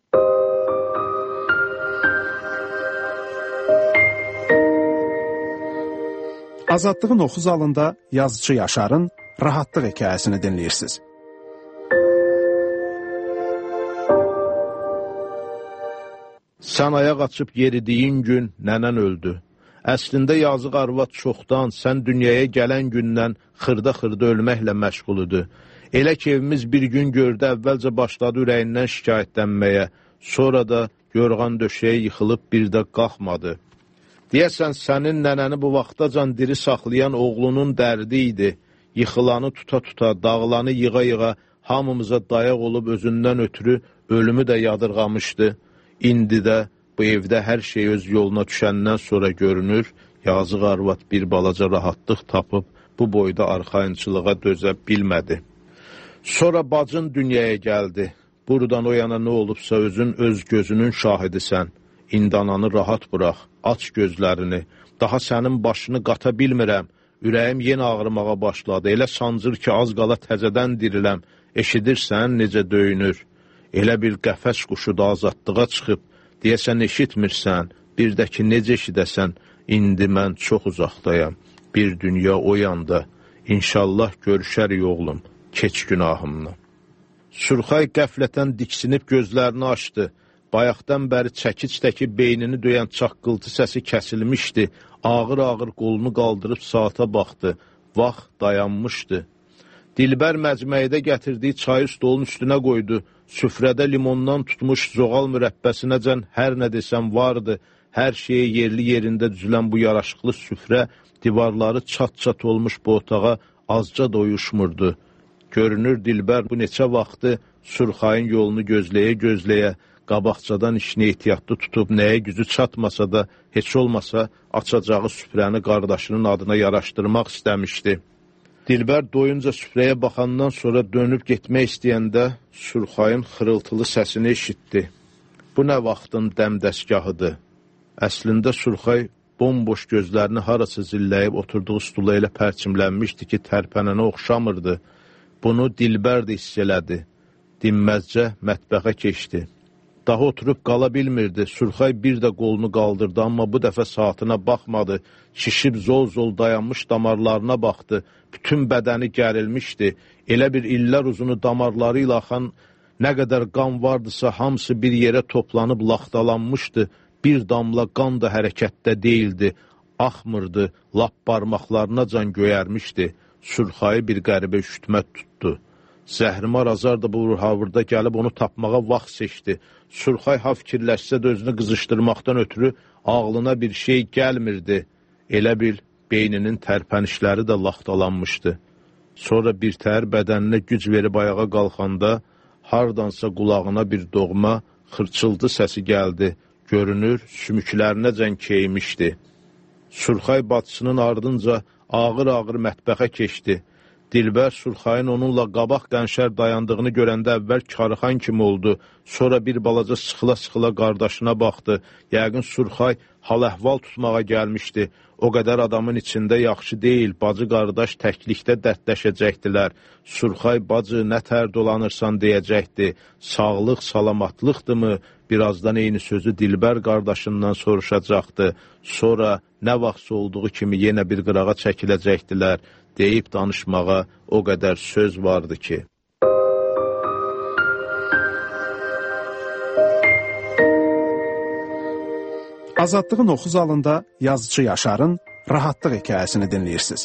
F: Azadlığın oxu zalında yazıcı Yaşarın Rahatlıq hekayəsini dinləyirsiniz.
G: Sən ayaq açıb yeridiyin gün nənən öldü. Əslində yazıq arvad çoxdan sən dünyaya gələn gündən xırda-xırda ölməklə məşğuludur. Elə ki, evimiz bir gün gördü, əvvəlcə başladı ürəyindən şikayətlənməyə, sonra da yorğan döşəyə yıxılıb bir də qalxmadı. Deyəsən, sənin nənəni bu vaxtacan diri saxlayan oğlunun dərdi idi. Yıxılanı tuta-tuta, dağılanı yığa-yığa, hamımıza dayaq olub özündən ötürü ölümü də yadırğamışdı. İndi də bu evdə hər şey öz yoluna düşəndən sonra görünür, yazıq arvad bir balaca rahatlıq tapıb bu boyda arxayınçılığa dözə bilmədi. Sonra bacın dünyaya gəldi. Buradan o yana nə olubsa özün öz gözünün şahidisən. İndi ananı rahat bıraq, aç gözlərini. Daha sənin başını qata bilmirəm. Ürəyim yenə ağrımağa başladı. Elə sancır ki, az qala təzədən diriləm. Eşidirsən necə döyünür. Elə bir qəfəs quşu da azadlığa çıxıb. Deyəsən eşitmirsən, bir də ki necə eşidəsən. İndi mən çox uzaqdayam. Bir dünya o yanda. İnşallah görüşərik oğlum. Keç günahımla. Surxay qəflətən diksinib gözlərini açdı. Bayaqdan bəri çəkic-təki beynini döyən çaqqıltı səsi kəsilmişdi. Ağır-ağır qolunu qaldırıb saata baxdı. Vaxt dayanmışdı. Dilbər məcməyidə gətirdiyi çayı stolun üstünə qoydu. Süfrədə limondan tutmuş zoğal mürəbbəsinəcən hər nə desəm vardı. Hər şeyi yerli yerində düzülən bu yaraşıqlı süfrə Divarları çat-çat olmuş bu otağa azca doyuşmurdu. Görünür Dilbər bu neçə vaxtı Surxayın yolunu gözləyə-gözləyə, qabaqcadan işini ehtiyatlı tutub, nəyə gücü çatmasa da, heç olmasa açacağı süfrəni qardaşının adına yaraşdırmaq istəmişdi. Dilbər doyunca süfrəyə baxandan sonra dönüb getmək istəyəndə Surxayın xırıltılı səsini eşitdi. Bu nə vaxtın dəmdəsgahıdır? Əslində Surxay bomboş gözlərini harası zilləyib oturduğu stula elə pərçimlənmişdi ki, tərpənənə oxşamırdı. Bunu Dilbər də hiss elədi. Dinməzcə mətbəxə keçdi. Daha oturub qala bilmirdi. Surxay bir də qolunu qaldırdı, amma bu dəfə saatına baxmadı. Şişib zol-zol dayanmış damarlarına baxdı. Bütün bədəni gərilmişdi. Elə bir illər uzunu damarları ilə axan nə qədər qan vardısa, hamısı bir yerə toplanıb laxtalanmışdı. Bir damla qan da hərəkətdə deyildi. Axmırdı, lap barmaqlarına can göyərmişdi. Surxayı bir qəribə üşütmə tutdu. Zəhrimar Azar da bu havırda gəlib onu tapmağa vaxt seçdi. Surxay ha fikirləşsə də özünü qızışdırmaqdan ötürü ağlına bir şey gəlmirdi. Elə bil beyninin tərpənişləri də laxtalanmışdı. Sonra bir təhər bədəninə güc verib ayağa qalxanda hardansa qulağına bir doğma xırçıldı səsi gəldi. Görünür, sümüklərinəcən keymişdi. Surxay bacısının ardınca ağır-ağır mətbəxə keçdi. Dilbər Surxayın onunla qabaq qənşər dayandığını görəndə əvvəl karıxan kimi oldu. Sonra bir balaca sıxıla-sıxıla qardaşına baxdı. Yəqin Surxay hal-əhval tutmağa gəlmişdi. O qədər adamın içində yaxşı deyil, bacı-qardaş təklikdə dərdləşəcəkdilər. Surxay bacı nə tər dolanırsan deyəcəkdi. Sağlıq, salamatlıqdırmı? Birazdan eyni sözü Dilbər qardaşından soruşacaqdı. Sonra nə vaxt olduğu kimi yenə bir qırağa çəkiləcəkdilər. Deyib danışmağa o qədər söz vardı ki.
F: Azadlığın oxu zalında yazıcı Yaşarın Rahatlıq hekayəsini dinləyirsiniz.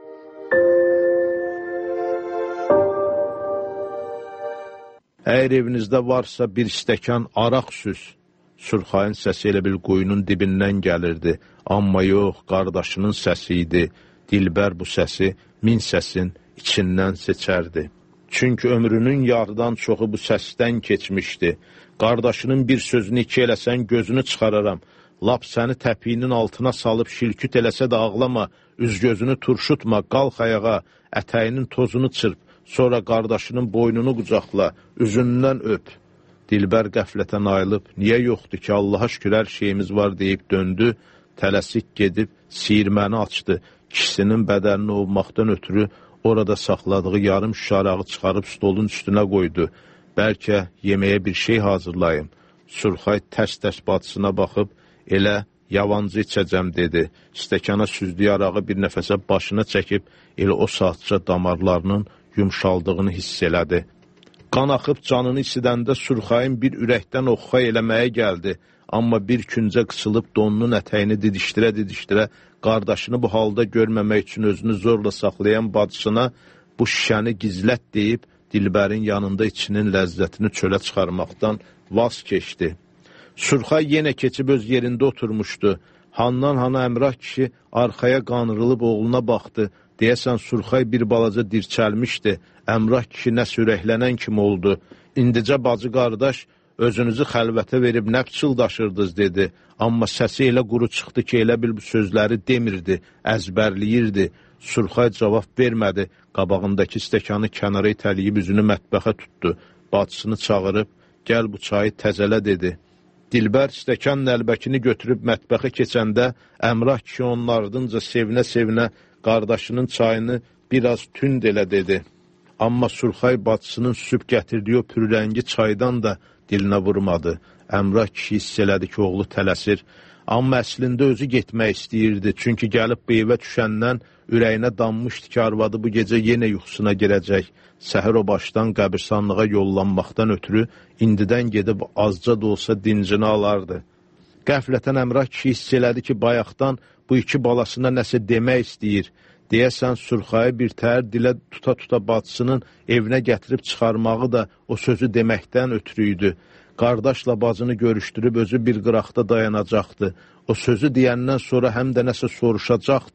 G: Əgər evinizdə varsa bir stəkan araq süz. Surxayın səsi elə bil quyunun dibindən gəlirdi. Amma yox, qardaşının səsi idi. Dilbər bu səsi min səsin içindən seçərdi. Çünki ömrünün yarıdan çoxu bu səsdən keçmişdi. Qardaşının bir sözünü iki eləsən gözünü çıxararam. Lap səni təpiyinin altına salıb şilküt eləsə də ağlama, üz-gözünü turşutma, qalx ayağa, ətəyinin tozunu çırp, sonra qardaşının boynunu qucaqla, üzündən öp. Dilbər qəflətən ayılıb, niyə yoxdur ki, Allaha şükür hər şeyimiz var deyib döndü, tələsik gedib siyirməni açdı. Kişisinin bədənini ovmaqdan ötürü orada saxladığı yarım şüşə arağı çıxarıb stolun üstünə qoydu. Bəlkə yeməyə bir şey hazırlayım. Surxay tərs-tərs bacısına baxıb, elə yavancı içəcəm dedi. Stəkana süzdüyü arağı bir nəfəsə başına çəkib, elə o saatca damarlarının yumşaldığını hiss elədi. Qan axıb canını isidəndə Surxayın bir ürəkdən oxxa eləməyə gəldi. Amma bir küncə qısılıb donunun ətəyini didişdirə-didişdirə qardaşını bu halda görməmək üçün özünü zorla saxlayan bacısına bu şişəni gizlət deyib Dilbərin yanında içinin ləzzətini çölə çıxarmaqdan vaz keçdi. Surxay yenə keçib öz yerində oturmuşdu. Handan-hana Əmrah kişi arxaya qanırılıb oğluna baxdı. Deyəsən Surxay bir balaca dirçəlmişdi. Əmrah kişi nə sürəklənən kimi oldu. İndicə bacı qardaş özünüzü xəlvətə verib nə pıçıldaşırdınız dedi. Amma səsi elə quru çıxdı ki, elə bil bu sözləri demirdi, əzbərləyirdi. Surxay cavab vermədi. Qabağındakı stəkanı kənara itəliyib üzünü mətbəxə tutdu. Bacısını çağırıb, gəl bu çayı təzələ dedi. Dilbər stəkanın əlbəkini götürüb mətbəxə keçəndə Əmrah kişi onun ardınca sevinə-sevinə qardaşının çayını biraz tünd elə dedi. Amma Surxay bacısının süb gətirdiyi o pürrəngi çaydan da dilinə vurmadı. Əmrah kişi hiss elədi ki, oğlu tələsir. Amma əslində özü getmək istəyirdi. Çünki gəlib bu evə düşəndən ürəyinə danmışdı ki, arvadı bu gecə yenə yuxusuna girəcək. Səhər o başdan qəbirstanlığa yollanmaqdan ötürü indidən gedib azca da olsa dincini alardı. Qəflətən Əmrah kişi hiss elədi ki, bayaqdan bu iki balasına nəsə demək istəyir. Deyəsən Surxayı bir təhər dilə tuta-tuta bacısının evinə gətirib çıxarmağı da o sözü deməkdən ötürüydü. Qardaşla bacını görüşdürüb özü bir qıraqda dayanacaqdı. O sözü deyəndən sonra həm də nəsə soruşacaqdı.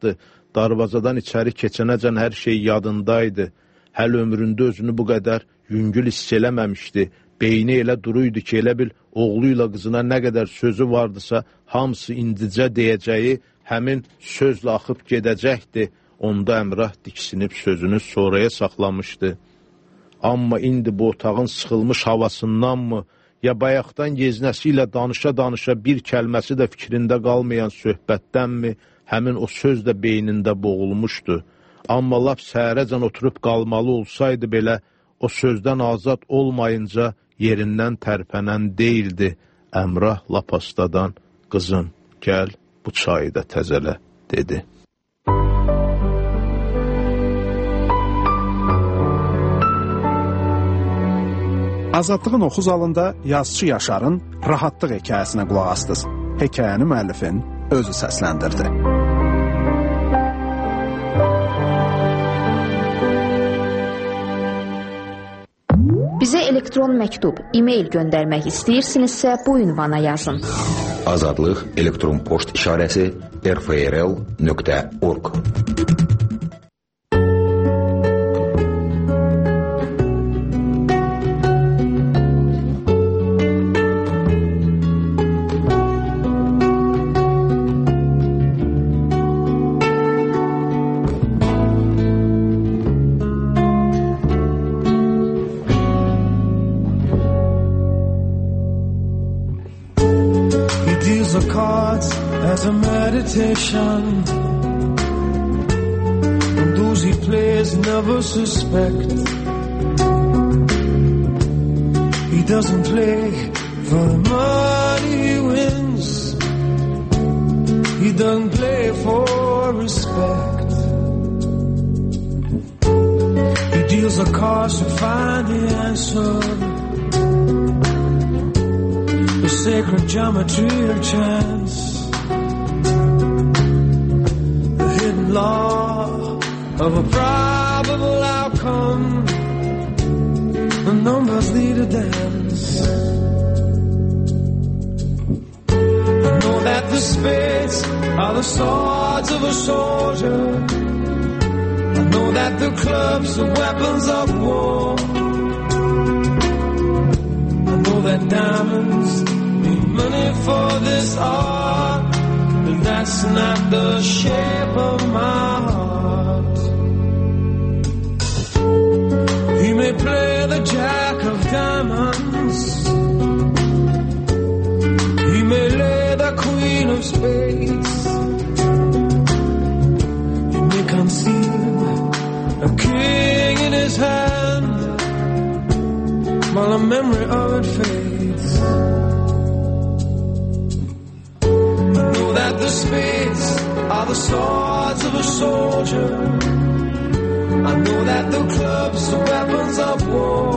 G: darvazadan içəri keçənəcən hər şey yadındaydı. Hələ ömründə özünü bu qədər yüngül hiss eləməmişdi. Beyni elə duruydu ki, elə bil oğluyla qızına nə qədər sözü vardısa, hamısı indicə deyəcəyi həmin sözlə axıb gedəcəkdi. Onda Əmrah diksinib sözünü sonraya saxlamışdı. Amma indi bu otağın sıxılmış havasındanmı, ya bayaqdan yeznəsi ilə danışa-danışa bir kəlməsi də fikrində qalmayan söhbətdənmi, həmin o söz də beynində boğulmuşdu. Amma lap səhərəcən oturub qalmalı olsaydı belə, o sözdən azad olmayınca yerindən tərpənən deyildi. Əmrah lap astadan, qızım, gəl bu çayı da təzələ, dedi.
F: Azadlığın oxu zalında yazıçı Yaşarın Rahatlıq hekayəsinə qulaq astınız. Hekayəni müəllifin özü səsləndirdi.
B: Bizə elektron məktub, e-mail göndərmək istəyirsinizsə bu ünvana yazın.
H: Azadlıq elektron poçt işarəsi rfrl.org.
I: As a meditation, and those he plays never suspect. He doesn't play for the money he wins. He doesn't play for respect. He deals the cards to find the answer. The sacred geometry of chance. Law of a probable outcome. The numbers lead a dance. I know that the spades are the swords of a soldier. I know that the clubs are weapons of war. I know that diamonds need money for this art. But that's not the shape of my heart. He may play the jack of diamonds. He may lay the queen of spades. He may conceal a king in his hand while the memory of it fades. That the spades are the swords of a soldier. I know that the clubs are weapons of war.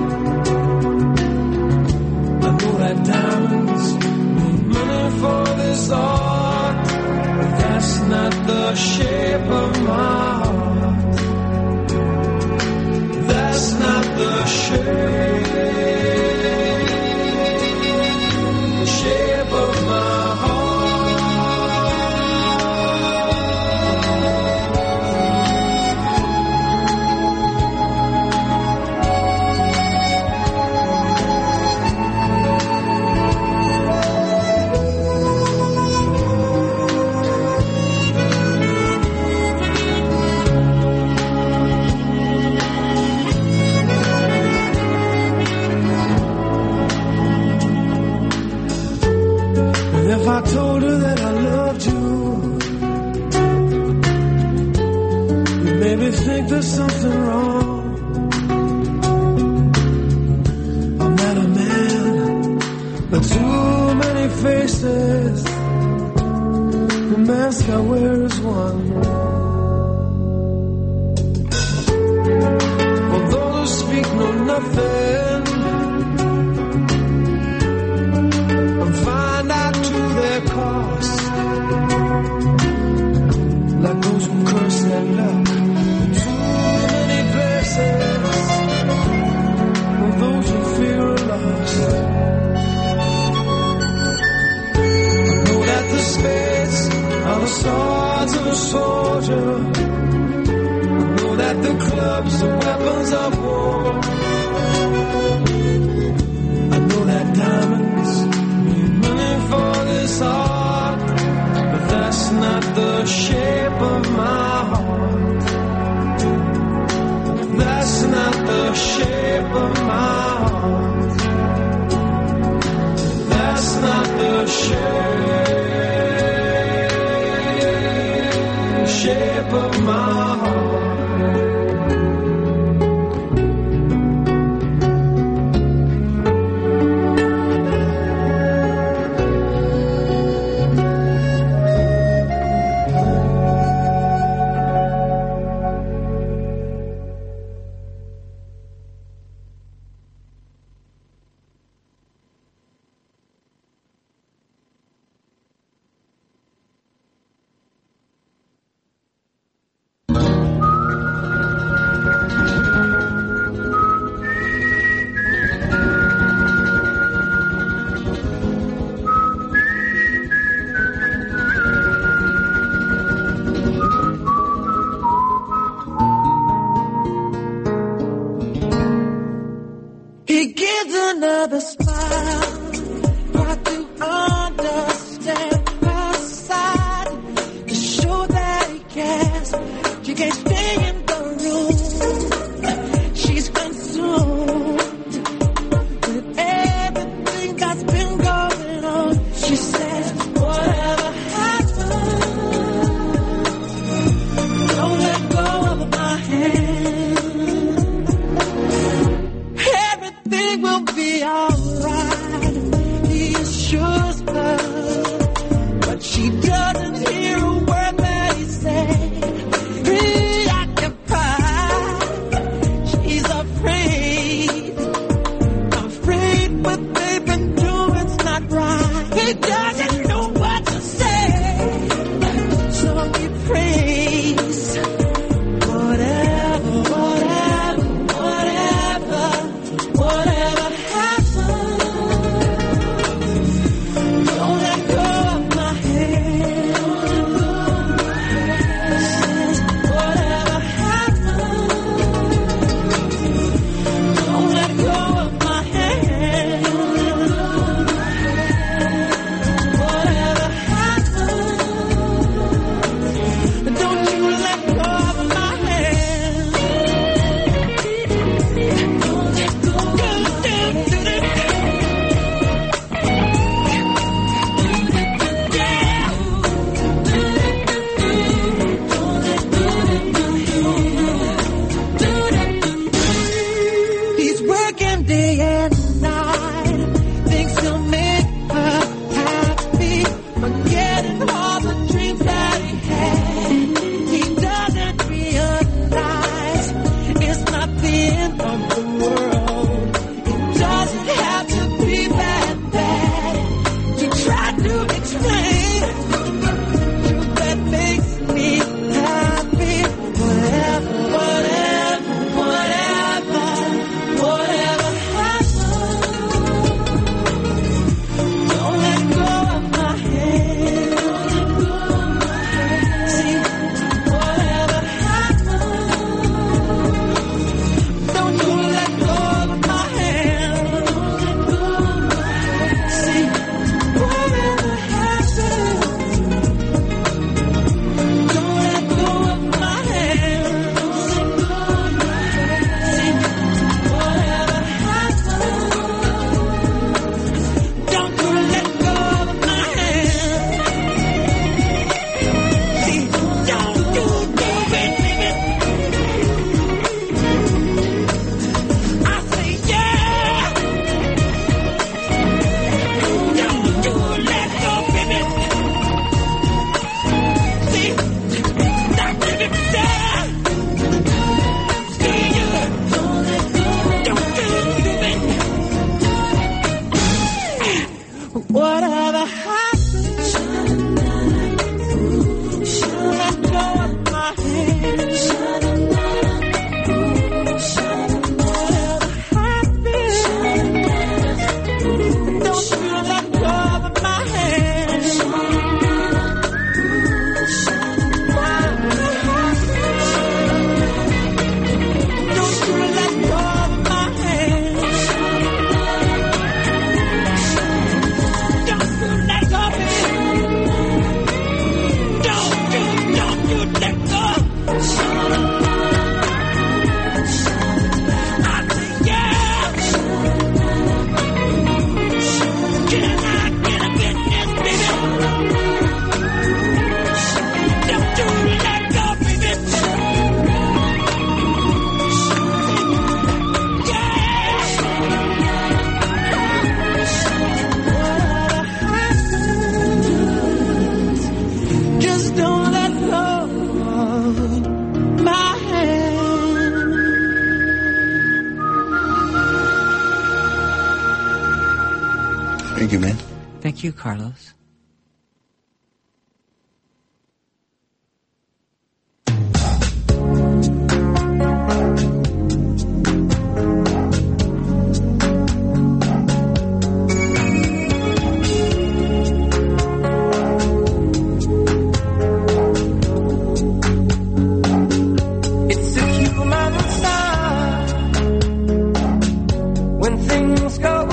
I: I know that diamonds need money for this art. But that's not the shape of my heart. That's not the shape of my heart. If I told her that I loved you, you made me think there's something wrong. I'm not a man with too many faces. The mask I wear is one. For those who speak know nothing and find out to their cost, like those who curse their luck in too many places, or those who fear a loss. I know that the spades are the swords of a soldier. needs another smile. Try to understand her side to show that he cares. She can't stay in the room. She's consumed with everything that's been going on. She says, whatever happens, don't let go of my hand. Everything will be alright, he assures her, but she doesn't hear a word that he says. Preoccupied, she's afraid what they've been doing's not right. He doesn't know what to say, so he prays. Whatever happens, don't let go of my hand. Whatever happens, don't let go of my hand. Whatever happens, don't you let go of my hand. Don't let go of my hand. He's working day and night, thinks he'll make her happy, forgetting all the dreams that he had. He doesn't realize it's not the end of the world. It doesn't have to be that bad. He tried to explain truth that makes me happy. Whatever happens, don't let go of my hand. See, whatever happens, don't you let go of my hand. See, whatever happens, don't let go of my hand. See, whatever happens, don't you let go of my hand. See, don't you do it, baby. I say yeah. Don't you let go, baby. See, that baby there. See you. Don't you do it. Whatever happens, let go of my hand. Whatever happens, don't you let go of my hand. Whatever happens, don't you let go of my hand. Don't you let go, baby. Don't you let go. I say yeah. Can I get a business, baby? Don't you let go, baby. Just don't let go of my hand.
J: Thank you, man.
K: Thank you, Carlos.
I: It's a human sign when things Let's go.